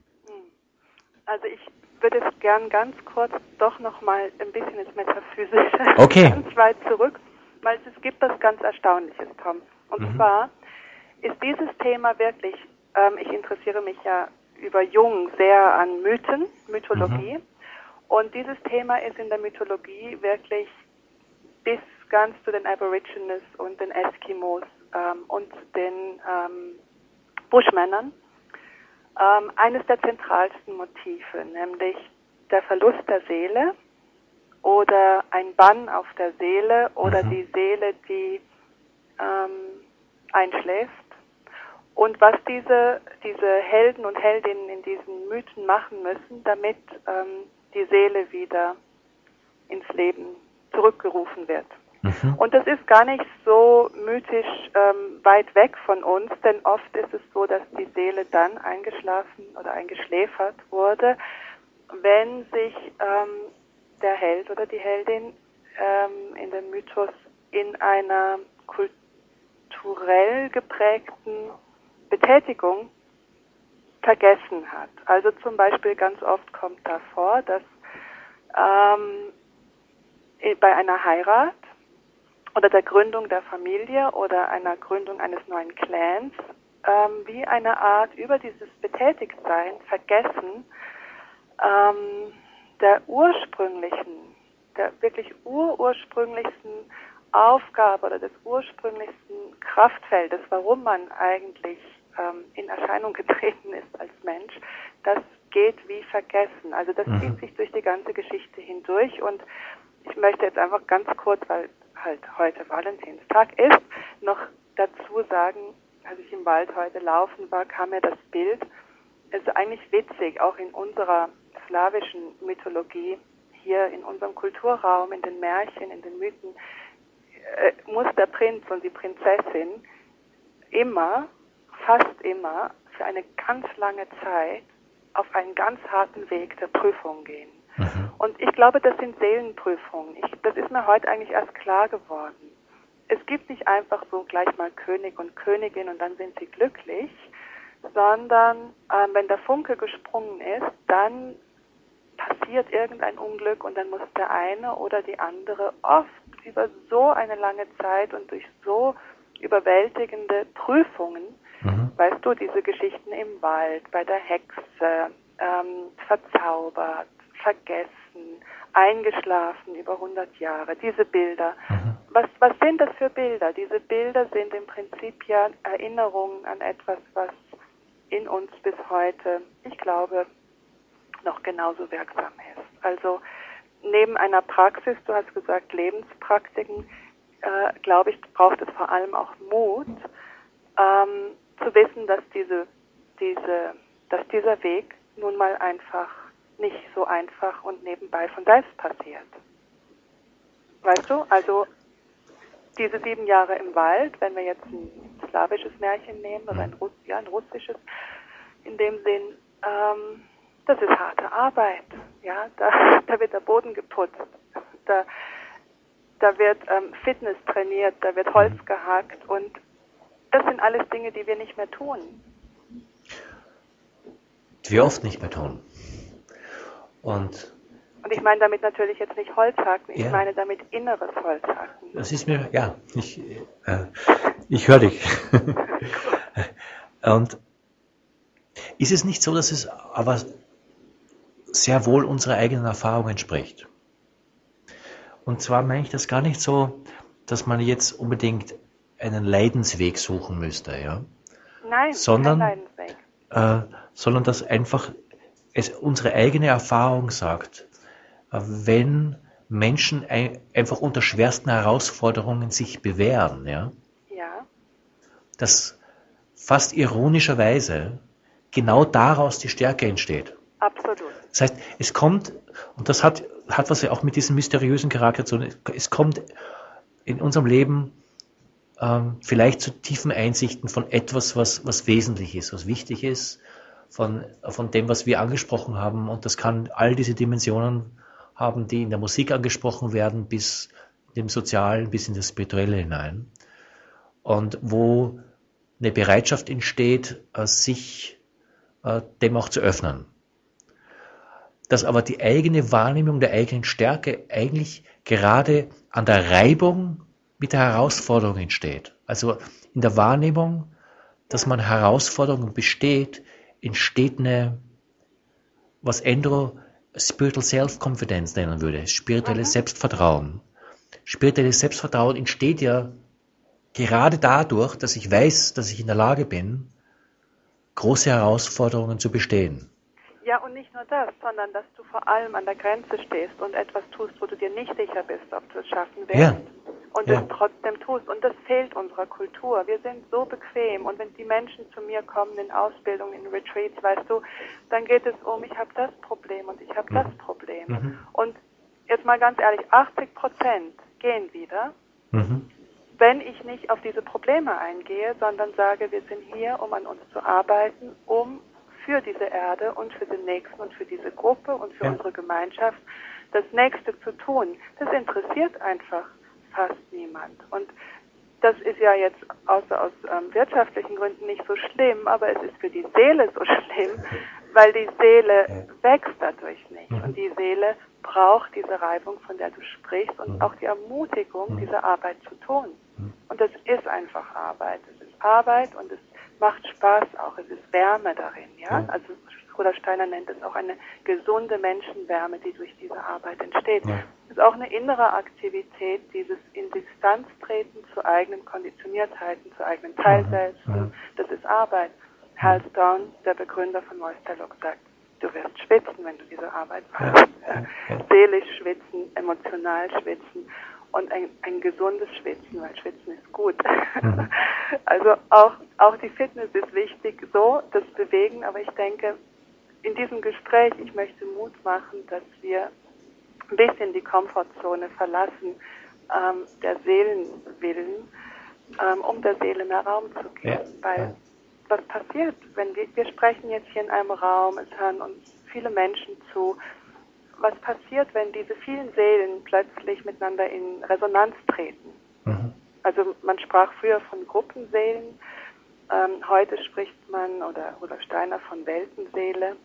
Also ich würde es gern ganz kurz doch nochmal ein bisschen ins Metaphysische ganz weit zurück, weil es gibt was ganz Erstaunliches, Tom. Und zwar ist dieses Thema wirklich, ich interessiere mich ja über Jung sehr an Mythologie. Und dieses Thema ist in der Mythologie wirklich bis ganz zu den Aborigines und den Eskimos und den Buschmännern eines der zentralsten Motive, nämlich der Verlust der Seele oder ein Bann auf der Seele oder die Seele, die einschläft. Und was diese Helden und Heldinnen in diesen Mythen machen müssen, damit die Seele wieder ins Leben zurückgerufen wird. Und das ist gar nicht so mythisch weit weg von uns, denn oft ist es so, dass die Seele dann eingeschlafen oder eingeschläfert wurde, wenn sich der Held oder die Heldin in dem Mythos in einer kulturell geprägten Betätigung vergessen hat. Also zum Beispiel ganz oft kommt da vor, dass bei einer Heirat oder der Gründung der Familie oder einer Gründung eines neuen Clans wie eine Art über dieses Betätigtsein vergessen der wirklich ursprünglichsten Aufgabe oder des ursprünglichsten Kraftfeldes, warum man eigentlich in Erscheinung getreten ist als Mensch, das geht wie vergessen. Also das zieht sich durch die ganze Geschichte hindurch und ich möchte jetzt einfach ganz kurz, weil halt heute Valentinstag ist, noch dazu sagen, als ich im Wald heute laufen war, kam mir das Bild, es ist eigentlich witzig, auch in unserer slawischen Mythologie, hier in unserem Kulturraum, in den Märchen, in den Mythen, muss der Prinz und die Prinzessin immer, fast immer, für eine ganz lange Zeit auf einen ganz harten Weg der Prüfung gehen. Und ich glaube, das sind Seelenprüfungen. Das ist mir heute eigentlich erst klar geworden. Es gibt nicht einfach so gleich mal König und Königin und dann sind sie glücklich, sondern wenn der Funke gesprungen ist, dann passiert irgendein Unglück und dann muss der eine oder die andere oft über so eine lange Zeit und durch so überwältigende Prüfungen, weißt du, diese Geschichten im Wald, bei der Hexe, verzaubert, vergessen, eingeschlafen über 100 Jahre, diese Bilder. Was sind das für Bilder? Diese Bilder sind im Prinzip ja Erinnerungen an etwas, was in uns bis heute, ich glaube, noch genauso wirksam ist. Also neben einer Praxis, du hast gesagt Lebenspraktiken, glaube ich, braucht es vor allem auch Mut, zu wissen, dass dieser Weg nun mal einfach nicht so einfach und nebenbei von selbst passiert. Weißt du, also diese 7 Jahre im Wald, wenn wir jetzt ein slawisches Märchen nehmen oder ein russisches, in dem Sinn, das ist harte Arbeit. Ja, da wird der Boden geputzt, da wird Fitness trainiert, da wird Holz gehackt und das sind alles Dinge, die wir nicht mehr tun. Die wir oft nicht mehr tun. Und ich meine damit natürlich jetzt nicht Holzhacken, ich meine damit inneres Holzhacken. Das ist mir, ja, ich höre dich. Und ist es nicht so, dass es aber sehr wohl unserer eigenen Erfahrung entspricht? Und zwar meine ich das gar nicht so, dass man jetzt unbedingt einen Leidensweg suchen müsste, ja? Nein, sondern, kein Leidensweg. Sondern dass einfach es unsere eigene Erfahrung sagt, wenn Menschen einfach unter schwersten Herausforderungen sich bewähren, ja, dass fast ironischerweise genau daraus die Stärke entsteht. Absolut. Das heißt, es kommt, und das hat was ja auch mit diesem mysteriösen Charakter zu tun, es kommt in unserem Leben vielleicht zu tiefen Einsichten von etwas, was wesentlich ist, was wichtig ist, von dem, was wir angesprochen haben. Und das kann all diese Dimensionen haben, die in der Musik angesprochen werden, bis in dem Sozialen, bis in das Spirituelle hinein. Und wo eine Bereitschaft entsteht, sich dem auch zu öffnen. Dass aber die eigene Wahrnehmung der eigenen Stärke eigentlich gerade an der Reibung mit der Herausforderung entsteht. Also in der Wahrnehmung, dass man Herausforderungen besteht, entsteht was Andrew Spiritual Self-Confidence nennen würde, spirituelles Selbstvertrauen. Spirituelles Selbstvertrauen entsteht ja gerade dadurch, dass ich weiß, dass ich in der Lage bin, große Herausforderungen zu bestehen. Ja, und nicht nur das, sondern dass du vor allem an der Grenze stehst und etwas tust, wo du dir nicht sicher bist, ob du es schaffen wirst. Ja. Und es trotzdem tust. Und das fehlt unserer Kultur. Wir sind so bequem. Und wenn die Menschen zu mir kommen in Ausbildung, in Retreats, weißt du, dann geht es um, ich habe das Problem und ich habe das Problem. Und jetzt mal ganz ehrlich, 80% gehen wieder, wenn ich nicht auf diese Probleme eingehe, sondern sage, wir sind hier, um an uns zu arbeiten, um für diese Erde und für den Nächsten und für diese Gruppe und für unsere Gemeinschaft das Nächste zu tun. Das interessiert einfach fast niemand. Und das ist ja jetzt außer aus wirtschaftlichen Gründen nicht so schlimm, aber es ist für die Seele so schlimm, weil die Seele wächst dadurch nicht. Und die Seele braucht diese Reibung, von der du sprichst, und auch die Ermutigung, diese Arbeit zu tun. Und das ist einfach Arbeit. Es ist Arbeit und es macht Spaß auch. Es ist Wärme darin, ja. Also Rudolf Steiner nennt es auch eine gesunde Menschenwärme, die durch diese Arbeit entsteht. Es ist auch eine innere Aktivität, dieses in Distanz treten zu eigenen Konditioniertheiten, zu eigenen Teilselbsten. Das ist Arbeit. Hal Stone, der Begründer von Voice Dialogue, sagt, du wirst schwitzen, wenn du diese Arbeit machst. Seelisch schwitzen, emotional schwitzen und ein gesundes Schwitzen, weil Schwitzen ist gut. Also auch die Fitness ist wichtig, so das Bewegen, aber ich denke, in diesem Gespräch, ich möchte Mut machen, dass wir ein bisschen die Komfortzone verlassen, der Seelenwillen, um der Seele mehr Raum zu geben. Weil was passiert, wenn wir sprechen jetzt hier in einem Raum, es hören uns viele Menschen zu, was passiert, wenn diese vielen Seelen plötzlich miteinander in Resonanz treten? Also man sprach früher von Gruppenseelen, heute spricht man oder Steiner von Weltenseele.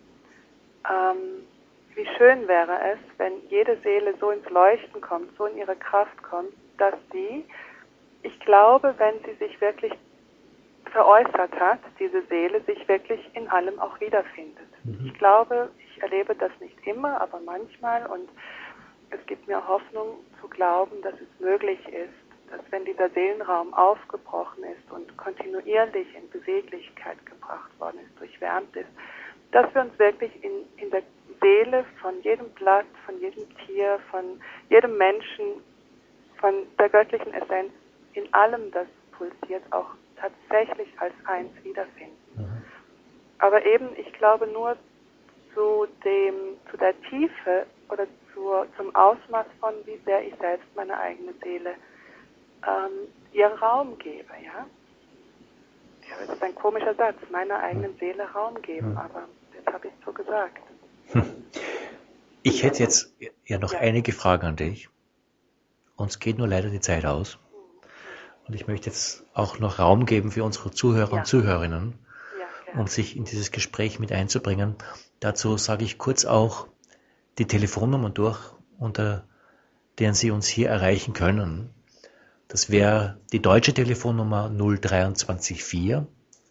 Wie schön wäre es, wenn jede Seele so ins Leuchten kommt, so in ihre Kraft kommt, dass sie, ich glaube, wenn sie sich wirklich veräußert hat, diese Seele sich wirklich in allem auch wiederfindet. Ich glaube, ich erlebe das nicht immer, aber manchmal, und es gibt mir Hoffnung zu glauben, dass es möglich ist, dass wenn dieser Seelenraum aufgebrochen ist und kontinuierlich in Beweglichkeit gebracht worden ist, durchwärmt ist, dass wir uns wirklich in der Seele von jedem Blatt, von jedem Tier, von jedem Menschen, von der göttlichen Essenz, in allem, das pulsiert, auch tatsächlich als eins wiederfinden. Aber eben, ich glaube, nur zu der Tiefe oder zum Ausmaß von, wie sehr ich selbst meine eigene Seele ihr Raum gebe, ja. Ja, das ist ein komischer Satz, meiner eigenen Seele Raum geben, aber das habe ich so gesagt. Ich hätte jetzt ja noch einige Fragen an dich. Uns geht nur leider die Zeit aus. Und ich möchte jetzt auch noch Raum geben für unsere Zuhörer und Zuhörerinnen, um sich in dieses Gespräch mit einzubringen. Dazu sage ich kurz auch die Telefonnummern durch, unter denen Sie uns hier erreichen können. Das wäre die deutsche Telefonnummer 0324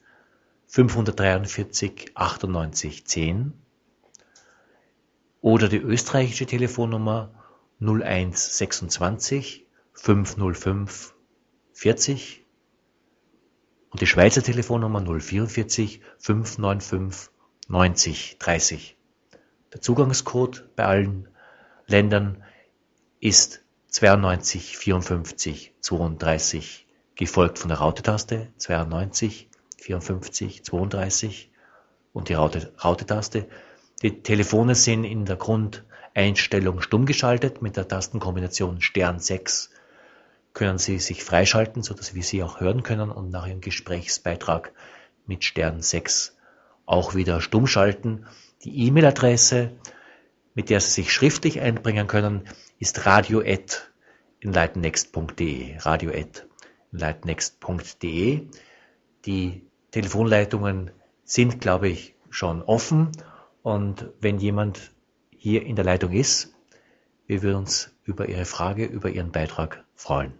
543 98 10 oder die österreichische Telefonnummer 0126 505 40 und die Schweizer Telefonnummer 044 595 90 30. Der Zugangscode bei allen Ländern ist 92 54 32, gefolgt von der Raute-Taste 92 54 32 und die Raute-Taste. Die Telefone sind in der Grundeinstellung stumm geschaltet. Mit der Tastenkombination Stern 6 können Sie sich freischalten, sodass wir Sie auch hören können und nach Ihrem Gesprächsbeitrag mit Stern 6 auch wieder stumm schalten. Die E-Mail-Adresse, mit der Sie sich schriftlich einbringen können, ist radio@enlightennext.de. radio@enlightennext.de. Die Telefonleitungen sind, glaube ich, schon offen. Und wenn jemand hier in der Leitung ist, wir würden uns über Ihre Frage, über Ihren Beitrag freuen.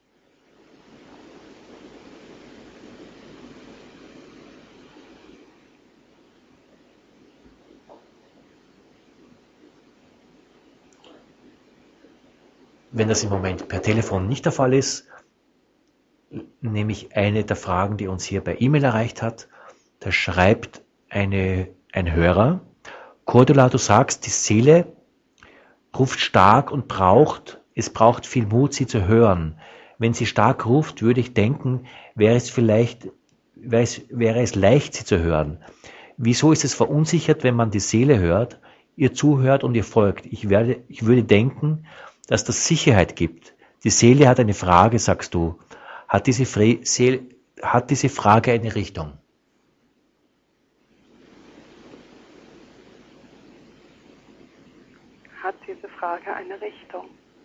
Wenn das im Moment per Telefon nicht der Fall ist, nehme ich eine der Fragen, die uns hier bei E-Mail erreicht hat. Da schreibt ein Hörer: Cordula, du sagst, die Seele ruft stark und es braucht viel Mut, sie zu hören. Wenn sie stark ruft, würde ich denken, wäre es leicht, sie zu hören. Wieso ist es verunsichert, wenn man die Seele hört, ihr zuhört und ihr folgt? Ich würde denken, dass das Sicherheit gibt. Die Seele hat eine Frage, sagst du. Hat diese Frage eine Richtung? Hat diese Frage eine Richtung?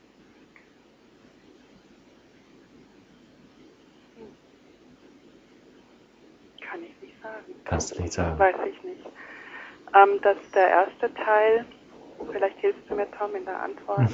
Kann ich nicht sagen. Kannst du nicht sagen. Weiß ich nicht. Das ist der erste Teil. Vielleicht hilfst du mir, Tom, in der Antwort.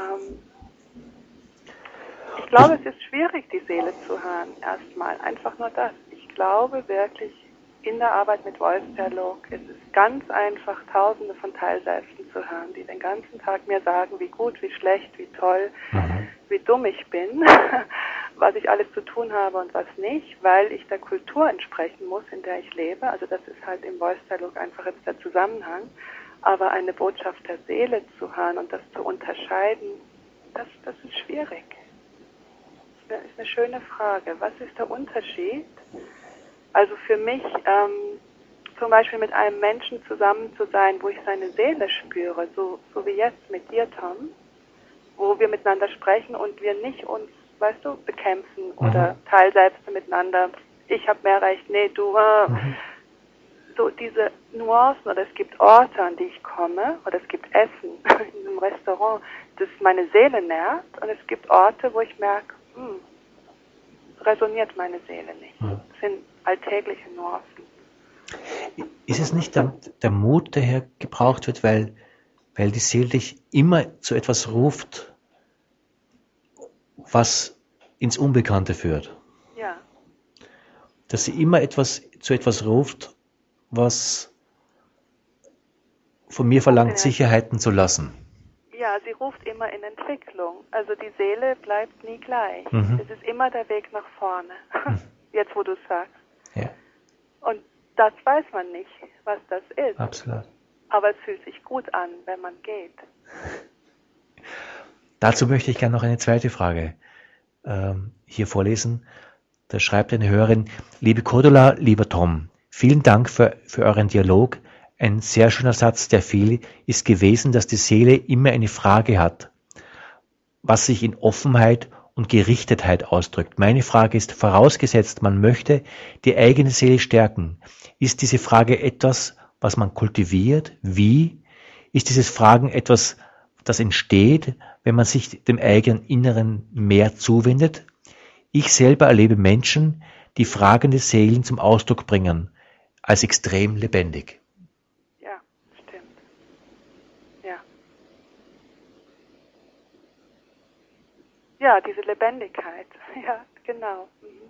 Ich glaube, es ist schwierig, die Seele zu hören. Erstmal einfach nur das. Ich glaube wirklich, in der Arbeit mit Voice Dialogue ist es ganz einfach, Tausende von Teilselbsten zu hören, die den ganzen Tag mir sagen, wie gut, wie schlecht, wie toll, wie dumm ich bin, was ich alles zu tun habe und was nicht, weil ich der Kultur entsprechen muss, in der ich lebe. Also das ist halt im Voice Dialog einfach jetzt der Zusammenhang. Aber eine Botschaft der Seele zu hören und das zu unterscheiden, das ist schwierig. Das ist eine schöne Frage. Was ist der Unterschied? Also für mich, zum Beispiel mit einem Menschen zusammen zu sein, wo ich seine Seele spüre, so wie jetzt mit dir, Tom, wo wir miteinander sprechen und wir nicht uns, weißt du, bekämpfen oder Teilselbste miteinander. Ich habe mehr Recht, nee, du. So diese Nuancen, oder es gibt Orte, an die ich komme, oder es gibt Essen in einem Restaurant, das meine Seele nährt, und es gibt Orte, wo ich merke, resoniert meine Seele nicht. Das sind alltägliche Nuancen. Ist es nicht der Mut, der hier gebraucht wird, weil die Seele dich immer zu etwas ruft, was ins Unbekannte führt? Ja. Dass sie immer zu etwas ruft, was von mir verlangt, Sicherheiten zu lassen. Ja, sie ruft immer in Entwicklung. Also die Seele bleibt nie gleich. Es ist immer der Weg nach vorne. Jetzt, wo du es sagst. Ja. Und das weiß man nicht, was das ist. Absolut. Aber es fühlt sich gut an, wenn man geht. Dazu möchte ich gerne noch eine zweite Frage hier vorlesen. Da schreibt eine Hörerin: Liebe Cordula, lieber Tom, vielen Dank für euren Dialog. Ein sehr schöner Satz, der fiel, ist gewesen, dass die Seele immer eine Frage hat, was sich in Offenheit und Gerichtetheit ausdrückt. Meine Frage ist, vorausgesetzt, man möchte die eigene Seele stärken. Ist diese Frage etwas, was man kultiviert? Wie? Ist dieses Fragen etwas, das entsteht, wenn man sich dem eigenen Inneren mehr zuwendet? Ich selber erlebe Menschen, die fragende Seelen zum Ausdruck bringen, als extrem lebendig. Ja, stimmt. Ja. Ja, diese Lebendigkeit. Ja, genau.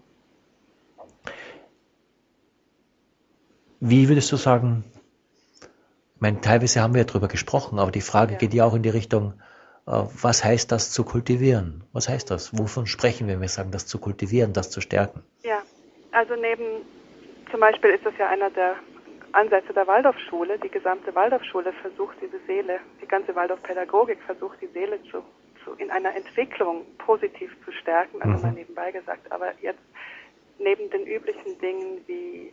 Wie würdest du sagen, ich meine, teilweise haben wir ja drüber gesprochen, aber die Frage geht ja auch in die Richtung, was heißt das zu kultivieren? Was heißt das? Wovon sprechen wir, wenn wir sagen, das zu kultivieren, das zu stärken? Ja, also zum Beispiel ist das ja einer der Ansätze der Waldorfschule. Die gesamte Waldorfschule versucht diese Seele, die ganze Waldorfpädagogik versucht die Seele in einer Entwicklung positiv zu stärken, also mal nebenbei gesagt. Aber jetzt neben den üblichen Dingen wie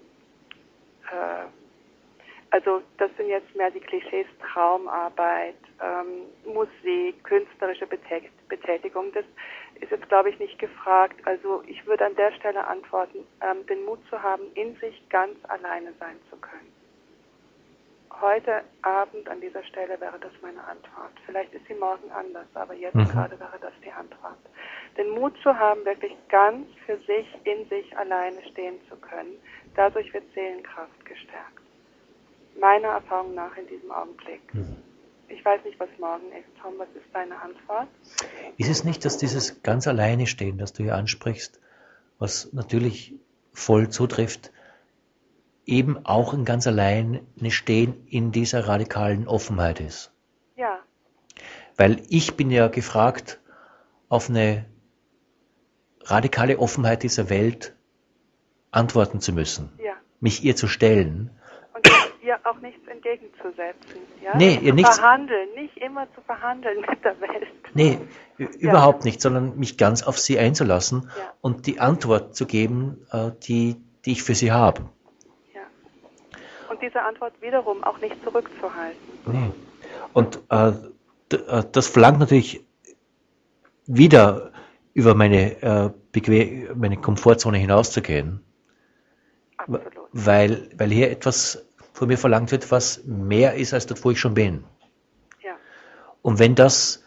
also das sind jetzt mehr die Klischees, Traumarbeit, Musik, künstlerische Betätigung. Das ist jetzt, glaube ich, nicht gefragt. Also ich würde an der Stelle antworten, den Mut zu haben, in sich ganz alleine sein zu können. Heute Abend an dieser Stelle wäre das meine Antwort. Vielleicht ist sie morgen anders, aber jetzt gerade wäre das die Antwort. Den Mut zu haben, wirklich ganz für sich, in sich alleine stehen zu können. Dadurch wird Seelenkraft gestärkt. Meiner Erfahrung nach in diesem Augenblick. Ich weiß nicht, was morgen ist. Tom, was ist deine Antwort? Ist es nicht, dass dieses ganz alleine stehen, das du hier ansprichst, was natürlich voll zutrifft, eben auch ein ganz alleine Stehen in dieser radikalen Offenheit ist? Ja. Weil ich bin ja gefragt, auf eine radikale Offenheit dieser Welt antworten zu müssen, mich ihr zu stellen. Und ihr auch nichts entgegenzusetzen. Ja? Nee, ihr nichts. Nicht immer zu verhandeln mit der Welt. Nee, überhaupt nicht, sondern mich ganz auf sie einzulassen und die Antwort zu geben, die ich für sie habe. Ja. Und diese Antwort wiederum auch nicht zurückzuhalten. Nee. Und das verlangt natürlich wieder über meine Komfortzone hinauszugehen. Absolut. Weil hier etwas von mir verlangt wird, was mehr ist als dort, wo ich schon bin. Ja. Und wenn das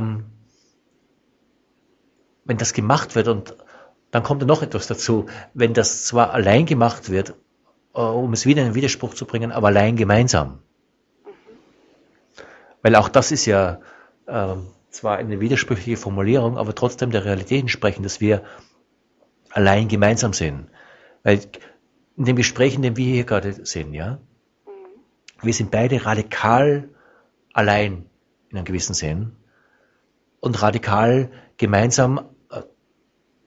gemacht wird, und dann kommt noch etwas dazu, wenn das zwar allein gemacht wird, um es wieder in den Widerspruch zu bringen, aber allein gemeinsam. Weil auch das ist ja zwar eine widersprüchliche Formulierung, aber trotzdem der Realität entsprechend, dass wir allein gemeinsam sind. Weil in dem Gespräch, in dem wir hier gerade sind, ja, wir sind beide radikal allein in einem gewissen Sinn und radikal gemeinsam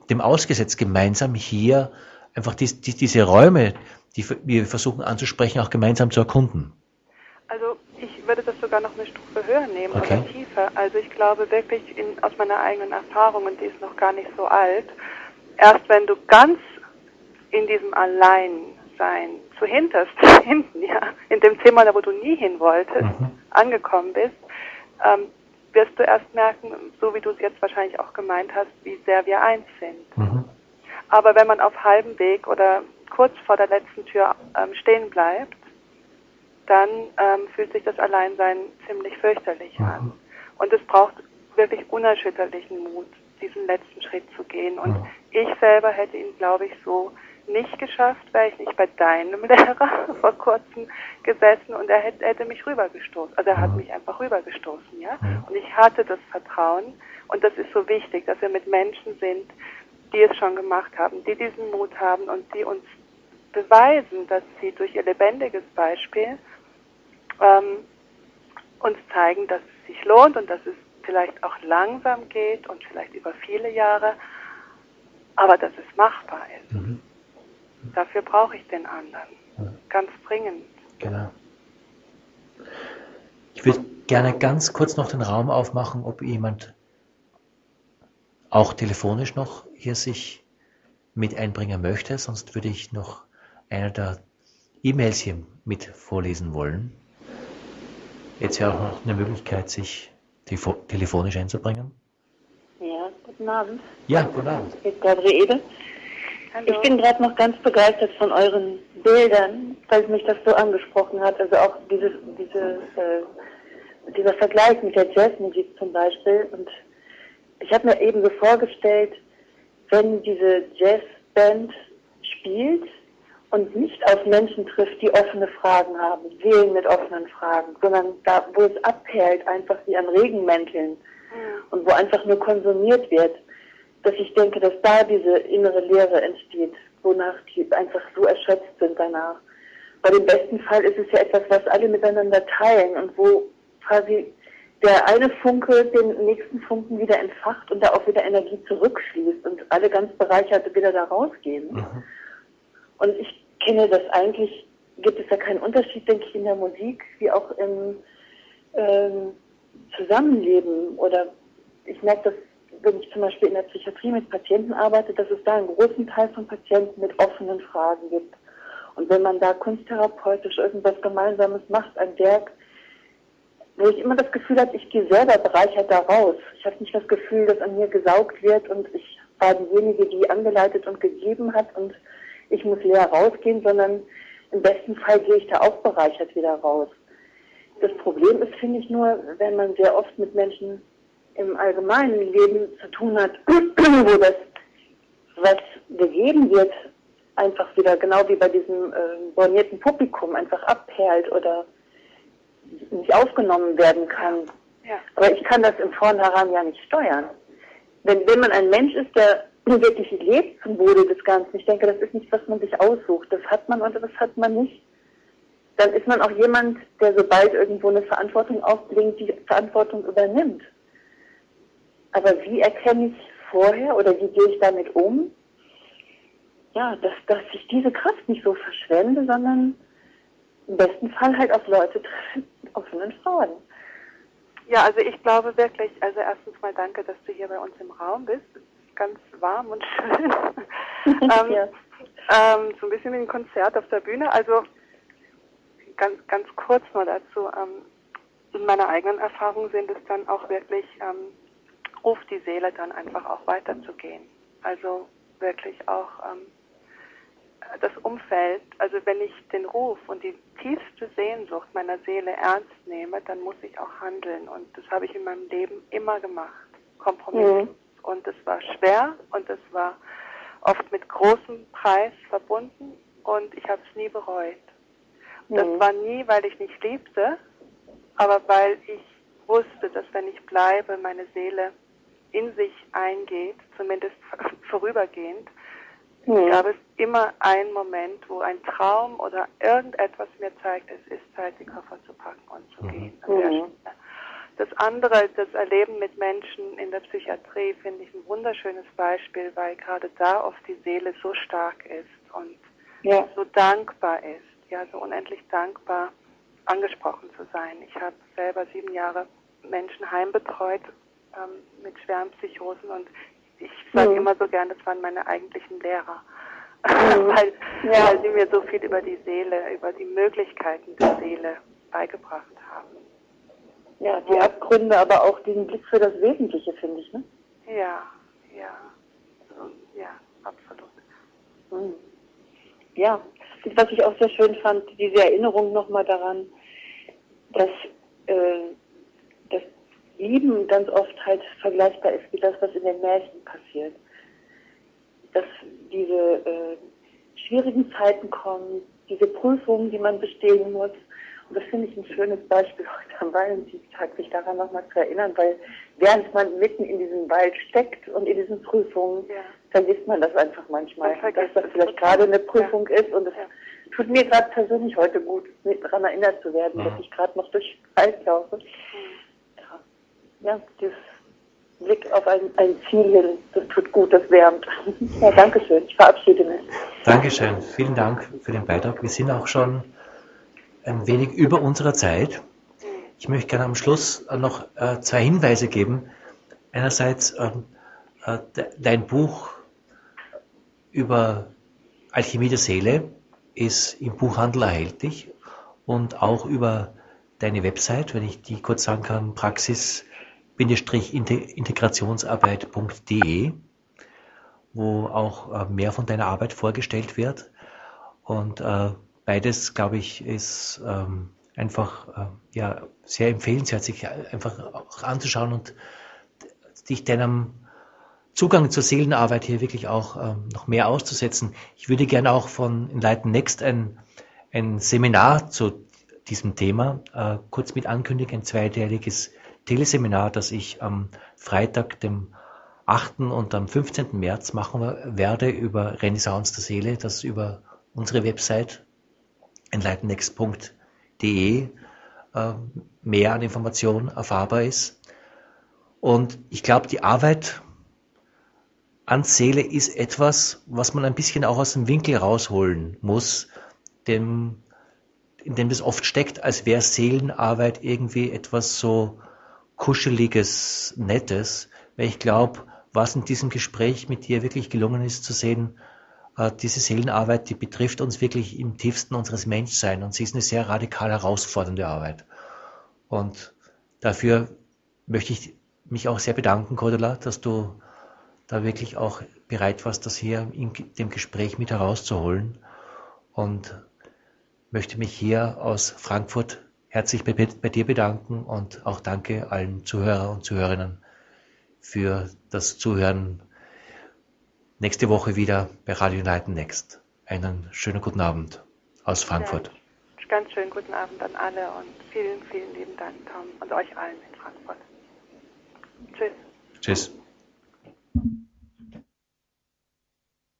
dem ausgesetzt, gemeinsam hier einfach diese Räume, die wir versuchen anzusprechen, auch gemeinsam zu erkunden. Also ich würde das sogar noch eine Stufe höher nehmen Okay. oder tiefer. Also ich glaube wirklich aus meiner eigenen Erfahrung, und die ist noch gar nicht so alt, erst wenn du ganz in diesem Alleinsein hinten, ja, in dem Zimmer, wo du nie hin wolltest, angekommen bist, wirst du erst merken, so wie du es jetzt wahrscheinlich auch gemeint hast, wie sehr wir eins sind. Aber wenn man auf halbem Weg oder kurz vor der letzten Tür stehen bleibt, dann fühlt sich das Alleinsein ziemlich fürchterlich an. Und es braucht wirklich unerschütterlichen Mut, diesen letzten Schritt zu gehen. Und ich selber hätte ihn, glaube ich, so nicht geschafft, wäre ich nicht bei deinem Lehrer vor kurzem gesessen und er hätte mich rübergestoßen. Also er hat mich einfach rübergestoßen, ja. Und ich hatte das Vertrauen und das ist so wichtig, dass wir mit Menschen sind, die es schon gemacht haben, die diesen Mut haben und die uns beweisen, dass sie durch ihr lebendiges Beispiel uns zeigen, dass es sich lohnt und dass es vielleicht auch langsam geht und vielleicht über viele Jahre, aber dass es machbar ist. Dafür brauche ich den anderen. Ganz dringend. Genau. Ich würde gerne ganz kurz noch den Raum aufmachen, ob jemand auch telefonisch noch hier sich mit einbringen möchte. Sonst würde ich noch eine der E-Mails hier mit vorlesen wollen. Jetzt ja auch noch eine Möglichkeit, sich telefonisch einzubringen. Ja, guten Abend. Ja, guten Abend. Hier ist Gabriele. Hallo. Ich bin gerade noch ganz begeistert von euren Bildern, weil mich das so angesprochen hat. Also auch dieser Vergleich mit der Jazzmusik zum Beispiel. Und ich habe mir eben so vorgestellt, wenn diese Jazzband spielt und nicht auf Menschen trifft, die offene Fragen haben, Seelen mit offenen Fragen, sondern da, wo es abperlt, einfach wie an Regenmänteln und wo einfach nur konsumiert wird, dass ich denke, dass da diese innere Leere entsteht, wonach die einfach so erschöpft sind danach. Bei dem besten Fall ist es ja etwas, was alle miteinander teilen und wo quasi der eine Funke den nächsten Funken wieder entfacht und da auch wieder Energie zurückfließt und alle ganz bereichert wieder da rausgehen. Und ich kenne das eigentlich, gibt es ja keinen Unterschied, denke ich, in der Musik, wie auch im Zusammenleben. Oder ich merke das, wenn ich zum Beispiel in der Psychiatrie mit Patienten arbeite, dass es da einen großen Teil von Patienten mit offenen Fragen gibt. Und wenn man da kunsttherapeutisch irgendwas Gemeinsames macht, ein Werk, wo ich immer das Gefühl habe, ich gehe selber bereichert da raus. Ich habe nicht das Gefühl, dass an mir gesaugt wird und ich war diejenige, die angeleitet und gegeben hat und ich muss leer rausgehen, sondern im besten Fall gehe ich da auch bereichert wieder raus. Das Problem ist, finde ich nur, wenn man sehr oft mit Menschen im allgemeinen Leben zu tun hat, wo das, was gegeben wird, einfach wieder, genau wie bei diesem bornierten Publikum, einfach abperlt oder nicht aufgenommen werden kann. Ja. Aber ich kann das im Vornherein ja nicht steuern. Wenn man ein Mensch ist, der wirklich lebt zum Wohle des Ganzen, ich denke, das ist nicht, was man sich aussucht. Das hat man oder das hat man nicht. Dann ist man auch jemand, der sobald irgendwo eine Verantwortung aufblinkt, die Verantwortung übernimmt. Aber wie erkenne ich vorher oder wie gehe ich damit um? Ja, dass ich diese Kraft nicht so verschwende, sondern im besten Fall halt auf Leute treffen mit offenen Fragen. Ja, also ich glaube wirklich, also erstens mal danke, dass du hier bei uns im Raum bist. Es ist ganz warm und schön. Ja. So ein bisschen wie ein Konzert auf der Bühne. Also ganz kurz nur dazu. In meiner eigenen Erfahrung sind es dann auch wirklich, ruft die Seele dann einfach auch weiterzugehen. Also wirklich auch das Umfeld, also wenn ich den Ruf und die tiefste Sehnsucht meiner Seele ernst nehme, dann muss ich auch handeln. Und das habe ich in meinem Leben immer gemacht, kompromisslos. Und es war schwer und es war oft mit großem Preis verbunden und ich habe es nie bereut. Das war nie, weil ich nicht liebte, aber weil ich wusste, dass wenn ich bleibe, meine Seele in sich eingeht, zumindest vorübergehend, gab es immer einen Moment, wo ein Traum oder irgendetwas mir zeigt, es ist Zeit, die Koffer zu packen und zu gehen. das andere, das Erleben mit Menschen in der Psychiatrie, finde ich ein wunderschönes Beispiel, weil gerade da oft die Seele so stark ist und so dankbar ist, ja, so unendlich dankbar, angesprochen zu sein. Ich habe selber 7 Jahre Menschen heimbetreut mit schweren Psychosen und ich sage immer so gern, das waren meine eigentlichen Lehrer, weil sie mir so viel über die Seele, über die Möglichkeiten der Seele beigebracht haben. Ja, die Abgründe, aber auch diesen Blick für das Wesentliche, finde ich, ne? Ja, absolut. Ja, was ich auch sehr schön fand, diese Erinnerung nochmal daran, dass das Lieben ganz oft halt vergleichbar ist wie das, was in den Märchen passiert. Dass diese schwierigen Zeiten kommen, diese Prüfungen, die man bestehen muss. Und das finde ich ein schönes Beispiel heute am Valentinstag, sich daran nochmal zu erinnern, weil während man mitten in diesem Wald steckt und in diesen Prüfungen, vergisst man das einfach manchmal, dass das vielleicht gerade eine Prüfung ist. Und es tut mir gerade persönlich heute gut, daran erinnert zu werden, dass ich gerade noch durch den Wald laufe. Ja, dieses Blick auf ein Ziel hin, das tut gut, das wärmt. Ja, danke schön, ich verabschiede mich. Dankeschön, vielen Dank für den Beitrag. Wir sind auch schon ein wenig über unserer Zeit. Ich möchte gerne am Schluss noch 2 Hinweise geben. Einerseits dein Buch über Alchemie der Seele ist im Buchhandel erhältlich und auch über deine Website, wenn ich die kurz sagen kann, praxis-integrationsarbeit.de, wo auch mehr von deiner Arbeit vorgestellt wird. Und beides, glaube ich, ist einfach sehr empfehlenswert, sich einfach auch anzuschauen und dich deinem Zugang zur Seelenarbeit hier wirklich auch noch mehr auszusetzen. Ich würde gerne auch von Enlighten Next ein Seminar zu diesem Thema kurz mit ankündigen, ein 2-teiliges Teleseminar, das ich am Freitag, dem 8. und am 15. März machen werde über Renaissance der Seele, das über unsere Website enlightennext.de mehr an Informationen erfahrbar ist. Und ich glaube, die Arbeit an Seele ist etwas, was man ein bisschen auch aus dem Winkel rausholen muss, in dem das oft steckt, als wäre Seelenarbeit irgendwie etwas so Kuscheliges, Nettes, weil ich glaube, was in diesem Gespräch mit dir wirklich gelungen ist zu sehen, diese Seelenarbeit, die betrifft uns wirklich im tiefsten unseres Menschseins und sie ist eine sehr radikal herausfordernde Arbeit. Und dafür möchte ich mich auch sehr bedanken, Cordula, dass du da wirklich auch bereit warst, das hier in dem Gespräch mit herauszuholen und möchte mich hier aus Frankfurt herzlich bei dir bedanken und auch danke allen Zuhörer und Zuhörerinnen für das Zuhören. Nächste Woche wieder bei Radio Enlighten Next. Einen schönen guten Abend aus Frankfurt. Ja, ganz schönen guten Abend an alle und vielen, vielen lieben Dank, Tom, und euch allen in Frankfurt. Tschüss. Tschüss.